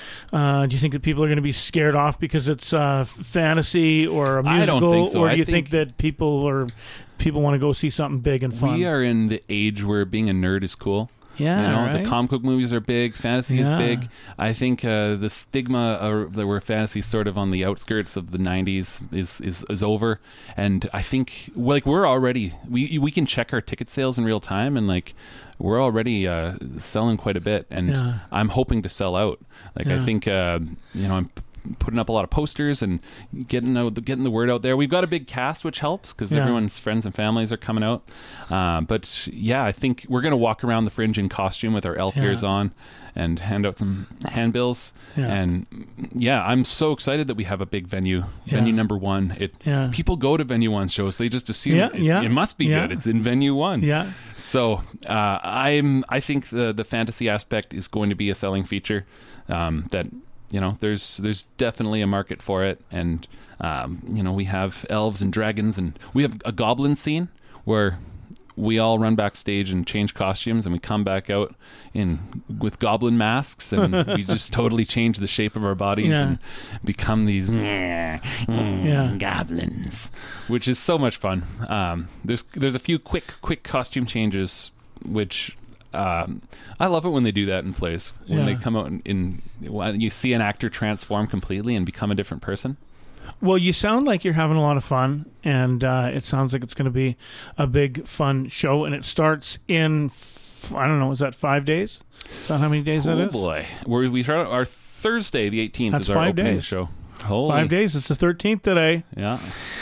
uh, do you think that people are going to be scared off because it's uh, fantasy or a musical, I don't think so. or do I you think, think that people or people want to go see something big and fun? We are in the age where being a nerd is cool. Yeah, you know, right? the comic book movies are big. Fantasy Yeah. is big. I think uh, the stigma of, that where fantasy is sort of on the outskirts of the nineties is, is is over. And I think like we're already we we can check our ticket sales in real time, and like we're already uh, selling quite a bit. And Yeah. I'm hoping to sell out. Like Yeah. I think uh, you know I'm. putting up a lot of posters and getting out, getting the word out there. We've got a big cast, which helps because Yeah. everyone's friends and families are coming out. Uh, but yeah, I think we're going to walk around the Fringe in costume with our elf Yeah. ears on and hand out some handbills. Yeah. And yeah, I'm so excited that we have a big venue, Yeah. venue number one. It Yeah. people go to venue one shows. They just assume Yeah, it's, yeah, it must be yeah. good. It's in venue one. Yeah. So uh, I'm. I think the the fantasy aspect is going to be a selling feature. Um, that you know, there's there's definitely a market for it, and um, you know, we have elves and dragons, and we have a goblin scene where we all run backstage and change costumes, and we come back out in with goblin masks, and we just totally change the shape of our bodies Yeah. and become these yeah. Yeah. goblins, which is so much fun. Um, there's there's a few quick quick costume changes, which um, I love it when they do that in plays. When Yeah. they come out in, in when you see an actor transform completely and become a different person. Well, you sound like you're having a lot of fun, and uh, it sounds like it's going to be a big, fun show. And it starts in, f- I don't know, is that five days? Is that how many days that Oh is? boy, We're, we start our Thursday, the eighteenth, That's is our five opening days. show. Holy. Five days. It's the thirteenth today. Yeah.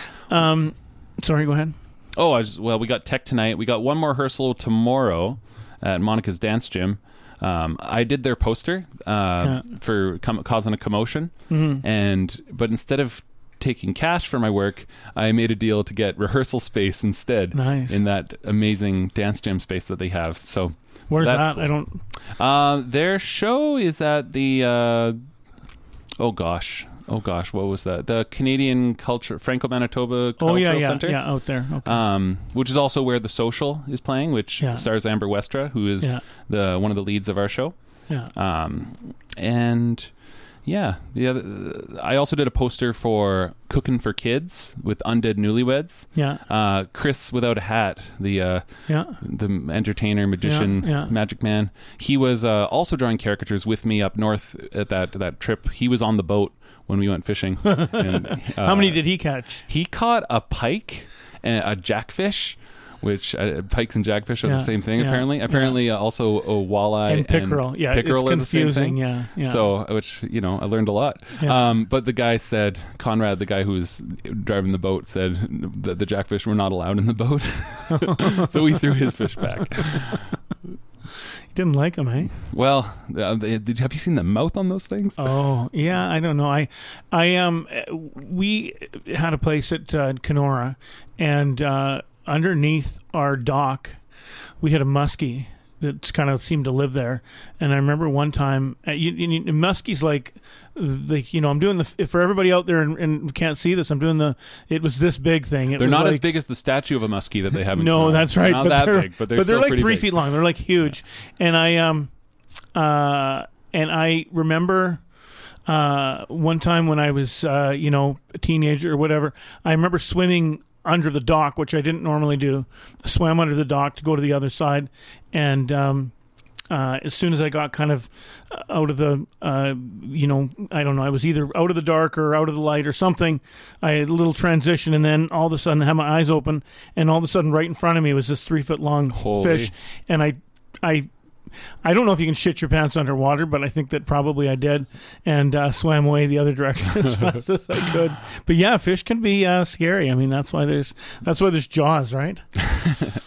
Um, sorry, go ahead. Oh, I just, well, we got tech tonight. We got one more rehearsal tomorrow at Monica's Dance Gym. Um, I did their poster uh, Yeah. for com- causing a commotion, Mm-hmm. and but instead of taking cash for my work, I made a deal to get rehearsal space instead. Nice. In that amazing dance gym space that they have. So Where's that's that? cool. I don't. Uh, their show is at the. Uh, oh gosh. Oh gosh, what was that? The Canadian Culture Franco Manitoba Cultural Oh yeah, yeah, Center. yeah, out there. Okay. Um, which is also where The Social is playing, which Yeah. stars Amber Westra, who is Yeah. the one of the leads of our show. yeah. Um, and yeah, the other, I also did a poster for Cooking for Kids with Undead Newlyweds. Yeah. Uh, Chris Without a Hat, the uh, Yeah. the entertainer, magician, Yeah, yeah. magic man. He was uh, also drawing caricatures with me up north at that that trip. He was on the boat when we went fishing. And, uh, How many did he catch? He caught a pike and a jackfish, which uh, pikes and jackfish are Yeah, the same thing. yeah, apparently, apparently uh, also a walleye And pickerel. Yeah, pickerel it's are the same confusing. thing. Yeah, yeah. So, which you know, I learned a lot. Yeah. Um, but the guy said, Conrad, the guy who was driving the boat, said that the jackfish were not allowed in the boat. So we threw his fish back. He didn't like him, eh? Well, uh, did, have you seen the mouth on those things? Oh yeah, I don't know. I, I um, we had a place at uh, Kenora, and uh, underneath our dock, we had a muskie that kind of seemed to live there. And I remember one time, uh, you, you, muskies like, like you know, I'm doing the for everybody out there and, and can't see this. I'm doing the. It was this big thing. It They're was not like, as big as the statue of a muskie that they have in No, Toronto. that's right. Not but that they're, big, but they're, but they're still like pretty three big. feet long. They're like huge. And I um, uh, and I remember. Uh, one time when I was, uh, you know, a teenager or whatever, I remember swimming under the dock, which I didn't normally do. I swam under the dock to go to the other side, and um, uh, as soon as I got kind of out of the, uh, you know, I don't know, I was either out of the dark or out of the light or something. I had a little transition, and then all of a sudden I had my eyes open, and all of a sudden right in front of me was this three foot long Holy. fish, and I, I. I don't know if you can shit your pants underwater, but I think that probably I did, and uh, swam away the other direction as fast as I could. But yeah, fish can be uh, scary. I mean, that's why there's that's why there's Jaws, right?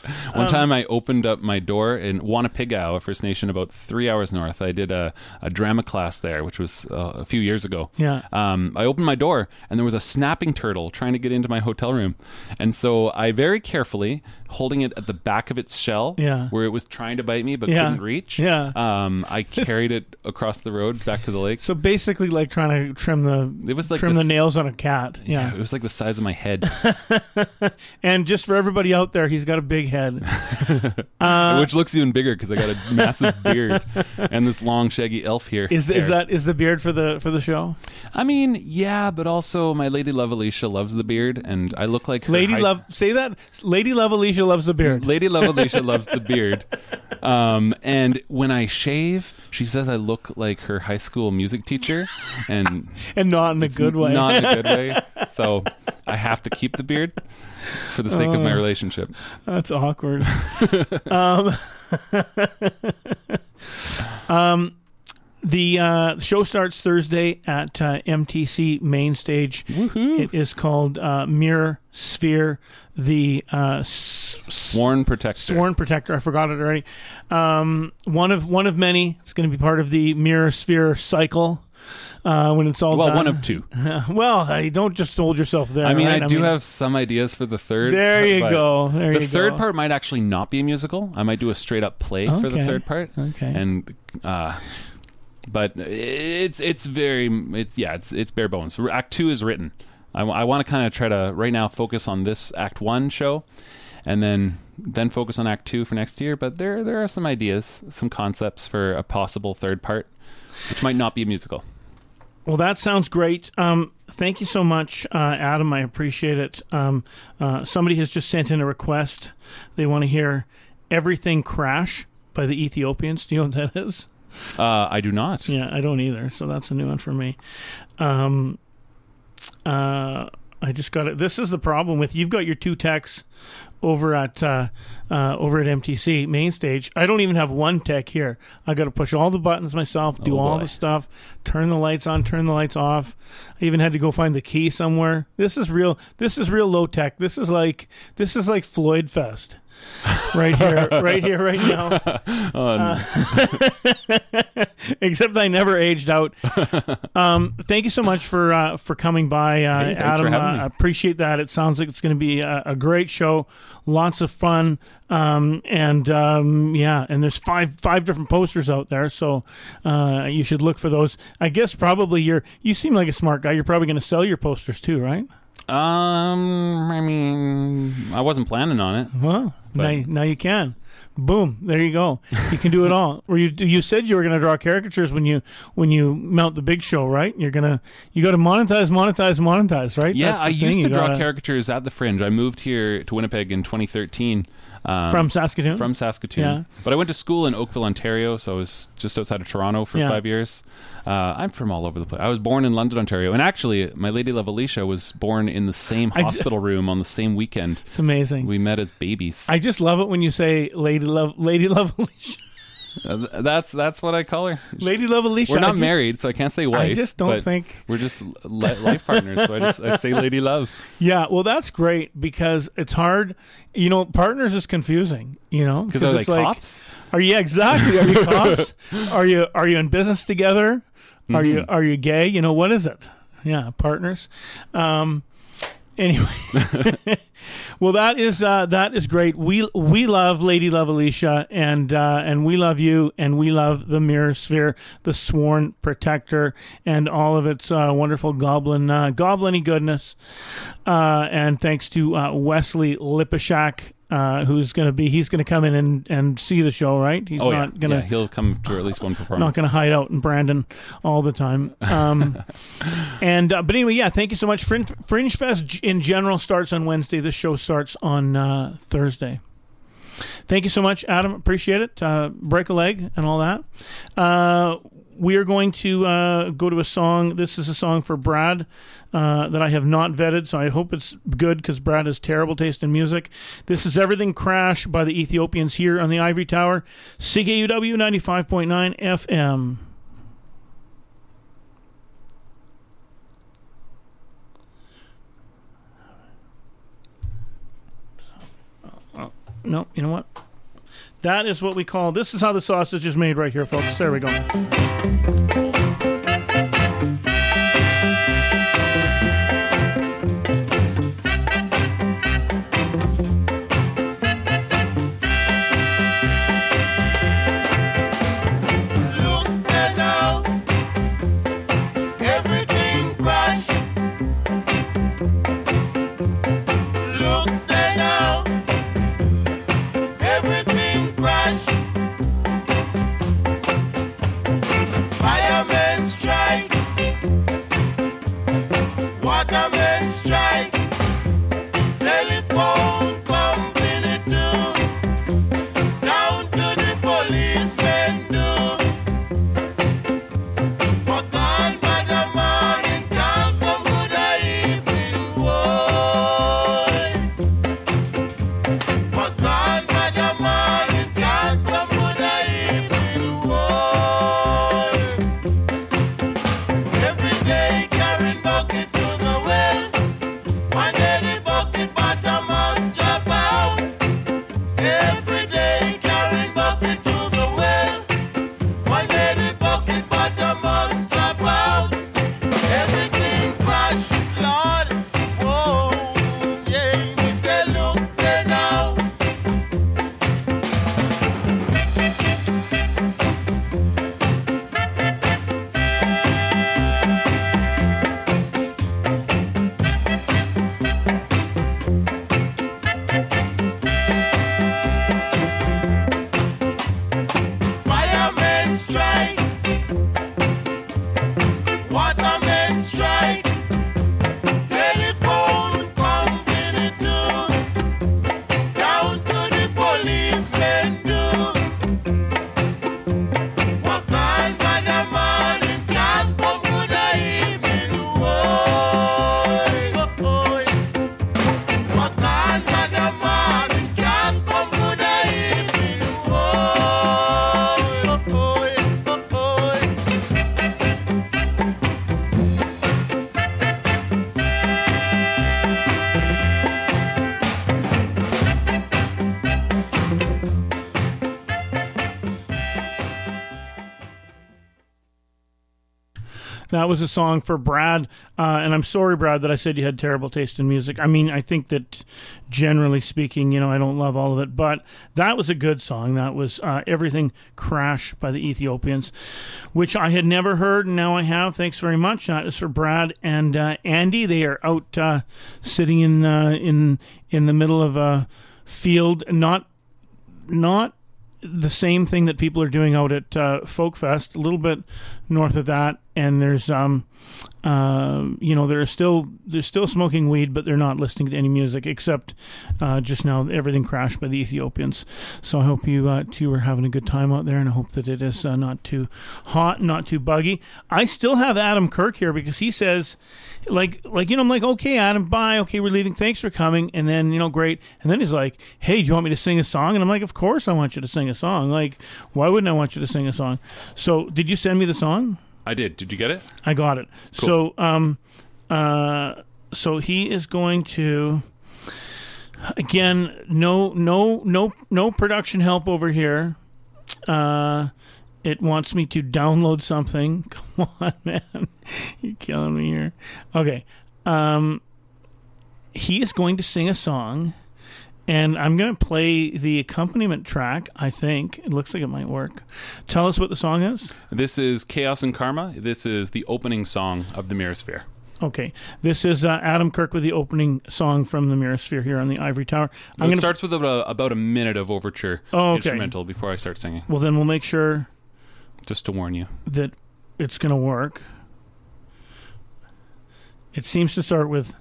One time I opened up my door in Wanapigao, a First Nation about three hours north. I did a, a drama class there, which was uh, a few years ago. Yeah. Um, I opened my door and there was a snapping turtle trying to get into my hotel room. And so I very carefully, holding it at the back of its shell, Yeah. where it was trying to bite me but Yeah. couldn't reach, Yeah. um, I carried it across the road back to the lake. So basically, like trying to trim the It was like trim the this- nails on a cat. Yeah. It was like the size of my head, And just for everybody out there, he's got a big head. Uh, which looks even bigger because I got a massive beard and this long, shaggy elf here. Is is hair. that is the beard for the for the show? I mean, yeah, but also my lady love Alicia loves the beard, and I look like her Lady high- Love, say that. Lady Love Alicia loves the beard. Lady love Alicia loves the beard. Um, and when I shave, she says I look like her high school music teacher, and And not in a good way. not in a good way. So I have to keep the beard for the sake of Oh. my relationship. That's awkward. um, um, the uh, show starts Thursday at uh, M T C Main Stage. Woohoo! It is called uh, Mirror Sphere, the uh, s- s- Sworn protector. Sworn Protector. I forgot it already. Um, one of one of many. It's going to be part of the Mirror Sphere cycle. Uh, when it's all Well, done. one of two. well, I don't just hold yourself there. I mean, right? I do have some ideas for the third. There you but go. There the you third go. part might actually not be a musical. I might do a straight up play for the Okay. third part. Okay. And uh, but it's it's very it's yeah it's it's bare bones. Act two is written. I, w- I want to kind of try to right now focus on this Act one show, and then then focus on Act two for next year. But there there are some ideas, some concepts for a possible third part, which might not be a musical. Well, that sounds great. Um, thank you so much, uh, Adam. I appreciate it. Um, uh, somebody has just sent in a request. They want to hear Everything Crash by the Ethiopians. Do you know what that is? Uh, I do not. Yeah, I don't either. So that's a new one for me. Um, uh, I just got it. This is the problem with you've got your two techs over at uh, uh, over at M T C main stage. I don't even have one tech here. I got to push all the buttons myself, do Oh, all boy. the stuff, turn the lights on, turn the lights off. I even had to go find the key somewhere. This is real. This is real low tech. This is like this is like Floyd Fest. Right here, right here, right now. Um, Uh, except I never aged out. Um, thank you so much for uh, for coming by, uh, Hey, thanks Adam. for having Uh, me. I appreciate that. It sounds like it's going to be a, a great show, lots of fun, um, and um, yeah. And there's five five different posters out there, so uh, you should look for those. I guess probably you're you seem like a smart guy. You're probably going to sell your posters too, right? Um, I mean, I wasn't planning on it. Well, But- now, now you can. Boom! There you go. You can do it all. Or you you said you were going to draw caricatures when you when you mount the big show, right? You're gonna you got to monetize, monetize, monetize, right? Yeah, That's the I thing. used You to draw gotta- caricatures at the Fringe. I moved here to Winnipeg in twenty thirteen. Um, from Saskatoon. from Saskatoon. Yeah. But I went to school in Oakville, Ontario, so I was just outside of Toronto for Yeah. five years. Uh, I'm from all over the place. I was born in London, Ontario. And actually, my lady love Alicia was born in the same I d- hospital room on the same weekend. It's amazing. We met as babies. I just love it when you say "Lady Love," "Lady Love Alicia," Uh, th- that's that's what I call her. "Lady Love Alicia." We're I not just- married, so I can't say wife. I just don't but think. we're just li- life partners. So I just I say lady love. Yeah, well, that's great because it's hard. You know, partners is confusing. You know, Because are they it's like, cops? Are you exactly? Are you cops? Are you are you in business together? Are you Mm-hmm. are you gay? You know, what is it? Yeah, partners. Um, anyway, well, that is uh, that is great. We we love Lady Love Alicia, and uh, and we love you, and we love the Mirror Sphere, the Sworn Protector, and all of its uh, wonderful goblin uh, goblin-y goodness. Uh, and thanks to uh, Wesley Lipishak. Uh, who's going to be? He's going to come in and, and see the show, right? He's Oh yeah, not going to yeah. He'll come to at least one performance. not going to hide out in Brandon all the time. Um, and uh, but anyway, yeah. Thank you so much. Fringe, Fringe Fest g- in general starts on Wednesday. This show starts on uh, Thursday. Thank you so much, Adam. Appreciate it. Uh, break a leg and all that. Uh, we are going to uh, go to a song. This is a song for Brad uh, that I have not vetted, so I hope it's good because Brad has terrible taste in music. This is Everything Crash by the Ethiopians here on the Ivory Tower, C K U W ninety-five point nine F M. no, you know what? That is what we call, this is how the sausage is made right here, folks. There we go. That was a song for Brad, uh, and I'm sorry, Brad, that I said you had terrible taste in music. I mean, I think that generally speaking, you know, I don't love all of it, but that was a good song. That was uh, Everything Crash by the Ethiopians, which I had never heard, and now I have. Thanks very much. That is for Brad and uh, Andy. They are out uh, sitting in uh, in in the middle of a field, not not the same thing that people are doing out at uh, Folk Fest, a little bit north of that, and there's um uh, you know they're still they're still smoking weed, but they're not listening to any music except uh, just now Everything Crashed by the Ethiopians. So I hope you uh, two are having a good time out there, and I hope that it is uh, not too hot, not too buggy. I still have Adam Kirk here because he says, like like you know I'm like, okay Adam, bye, okay we're leaving, thanks for coming, and then you know great, and then he's like, hey, do you want me to sing a song? And I'm like, of course I want you to sing a song. Like, why wouldn't I want you to sing a song? So did you send me the song? I did. Did you get it? I got it. Cool. So, um, uh, so he is going to, again, no, no, no, no production help over here. Uh, it wants me to download something. Come on, man. You're killing me here. Okay. Um, he is going to sing a song. And I'm going to play the accompaniment track, I think. It looks like it might work. Tell us what the song is. This is Chaos and Karma. This is the opening song of the Mirrorsphere. Okay. This is uh, Adam Kirk with the opening song from the Mirrorsphere here on the Ivory Tower. I'm it gonna... starts with about a, about a minute of overture oh, okay. instrumental before I start singing. Well, then we'll make sure... Just to warn you. ...that it's going to work. It seems to start with...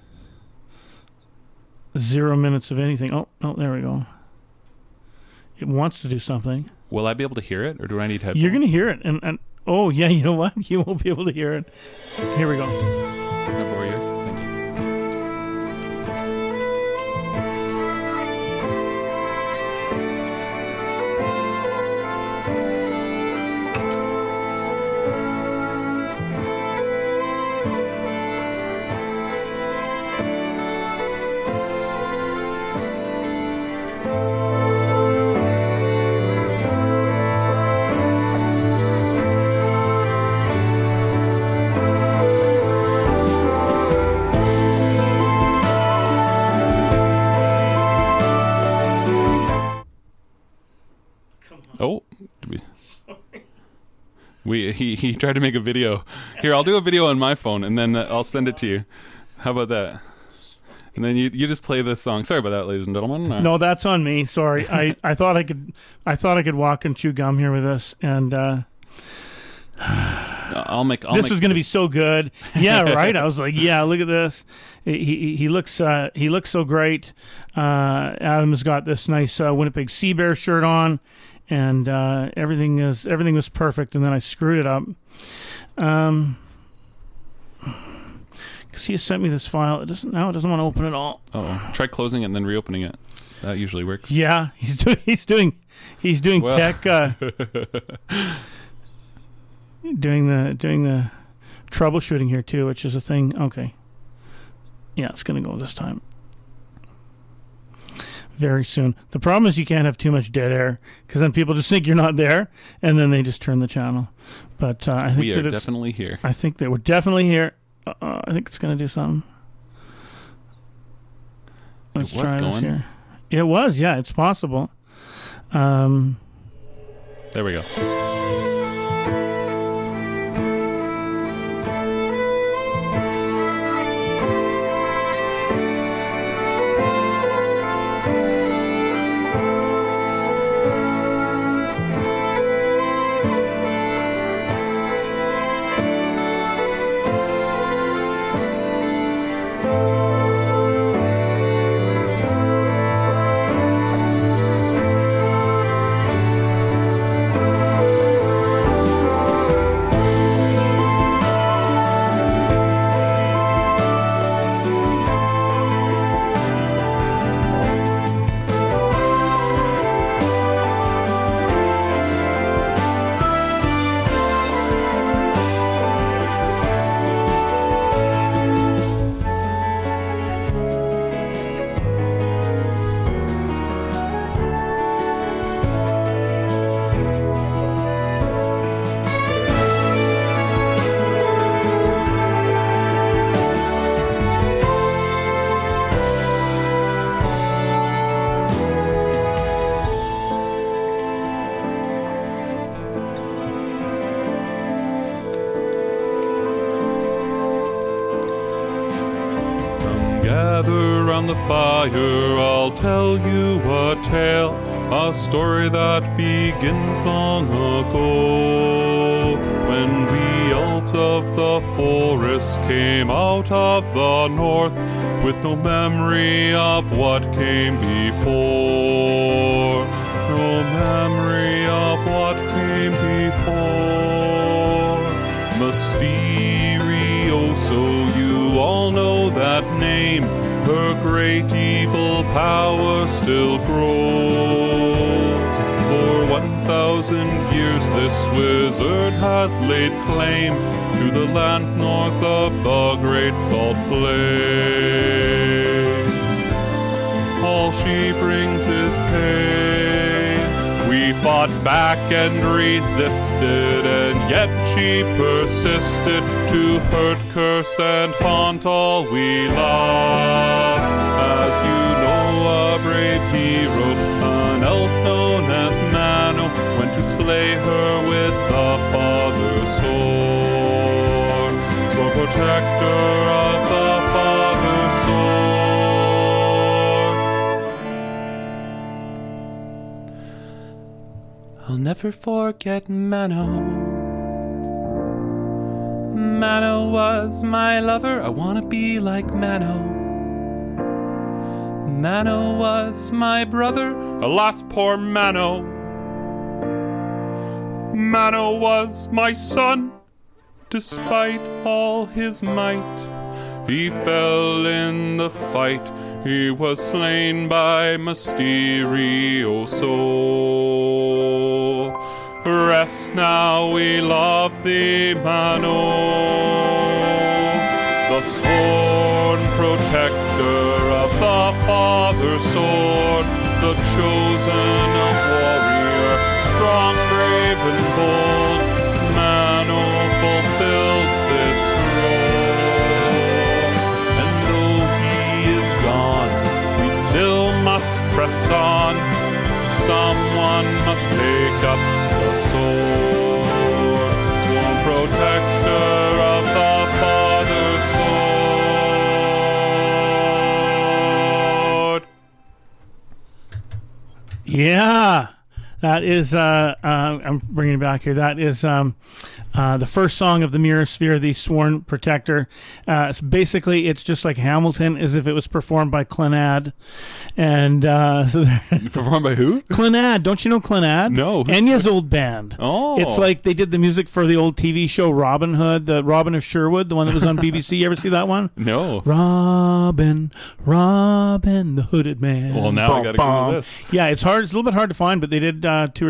Zero minutes of anything. Oh, oh, there we go. It wants to do something. Will I be able to hear it, or do I need headphones? You're going to hear it. And, and oh, yeah, you know what? You won't be able to hear it. Here we go. Four years. Thank you. Oh, did we? We he he tried to make a video. Here, I'll do a video on my phone and then uh, I'll send it to you. How about that? And then you you just play the song. Sorry about that, ladies and gentlemen. Uh, No, that's on me. Sorry. I, I thought I could I thought I could walk and chew gum here with us, and uh, I'll make. I'll this make was going to be so good. Yeah, right. I was like, yeah, look at this. He he, he looks uh, he looks so great. Uh, Adam's got this nice uh, Winnipeg Sea Bear shirt on, and uh, everything is everything was perfect. And then I screwed it up. Um. Because he sent me this file. It doesn't now. It doesn't want to open it all. Oh, try closing it and then reopening it. That usually works. Yeah, he's doing. He's doing. He's doing Well. tech. Uh, doing the doing the troubleshooting here too, which is a thing. Okay. Yeah, it's gonna go this time. Very soon. The problem is you can't have too much dead air because then people just think you're not there, and then they just turn the channel. But uh, I think We are that it's, definitely here. I think that we're definitely here. Uh, I think it's going to do something. Let's It was try this going. here. It was, yeah, it's possible. Um, There we go. Gather round the fire, I'll tell you a tale, a story that begins long ago, when we elves of the forest came out of the north, with no memory of what came before, no memory of what came before. Mysterioso, you all know that name, her great evil power still grows. For one thousand years this wizard has laid claim to the lands north of the Great Salt Plain. All she brings is pain. We fought back and resisted, and yet she persisted to hurt, curse, and haunt all we love. As you know, a brave hero, an elf known as Mano, went to slay her with the Father's sword. Sword protector of the Father's sword. I'll never forget Mano. Mano was my lover. I wanna be like Mano. Mano was my brother. Alas, poor Mano. Mano was my son. Despite all his might, he fell in the fight. He was slain by Mysterioso. Rest now, we love thee, Mano. The sworn protector of the Father's sword, the chosen of warrior, strong, brave, and bold. Mano fulfilled this role, and though he is gone, we still must press on. Someone one must take up the sword. Sworn protector of the Father's sword. Yeah, that is. Uh, uh, I'm bringing it back here. That is um, uh, the first song of the Mirror Sphere, the Sworn Protector. Uh, it's basically, it's just like Hamilton, as if it was performed by Clannad, and uh, so Performed by who? Clannad. Don't you know Clannad? No. Who's Enya's old band. Oh. It's like they did the music for the old T V show Robin Hood, the Robin of Sherwood, the one that was on B B C. You ever see that one? No. Robin, Robin, the Hooded Man. Well, now I gotta Google this. Yeah, it's hard. It's a little bit hard to find, but they did uh, two or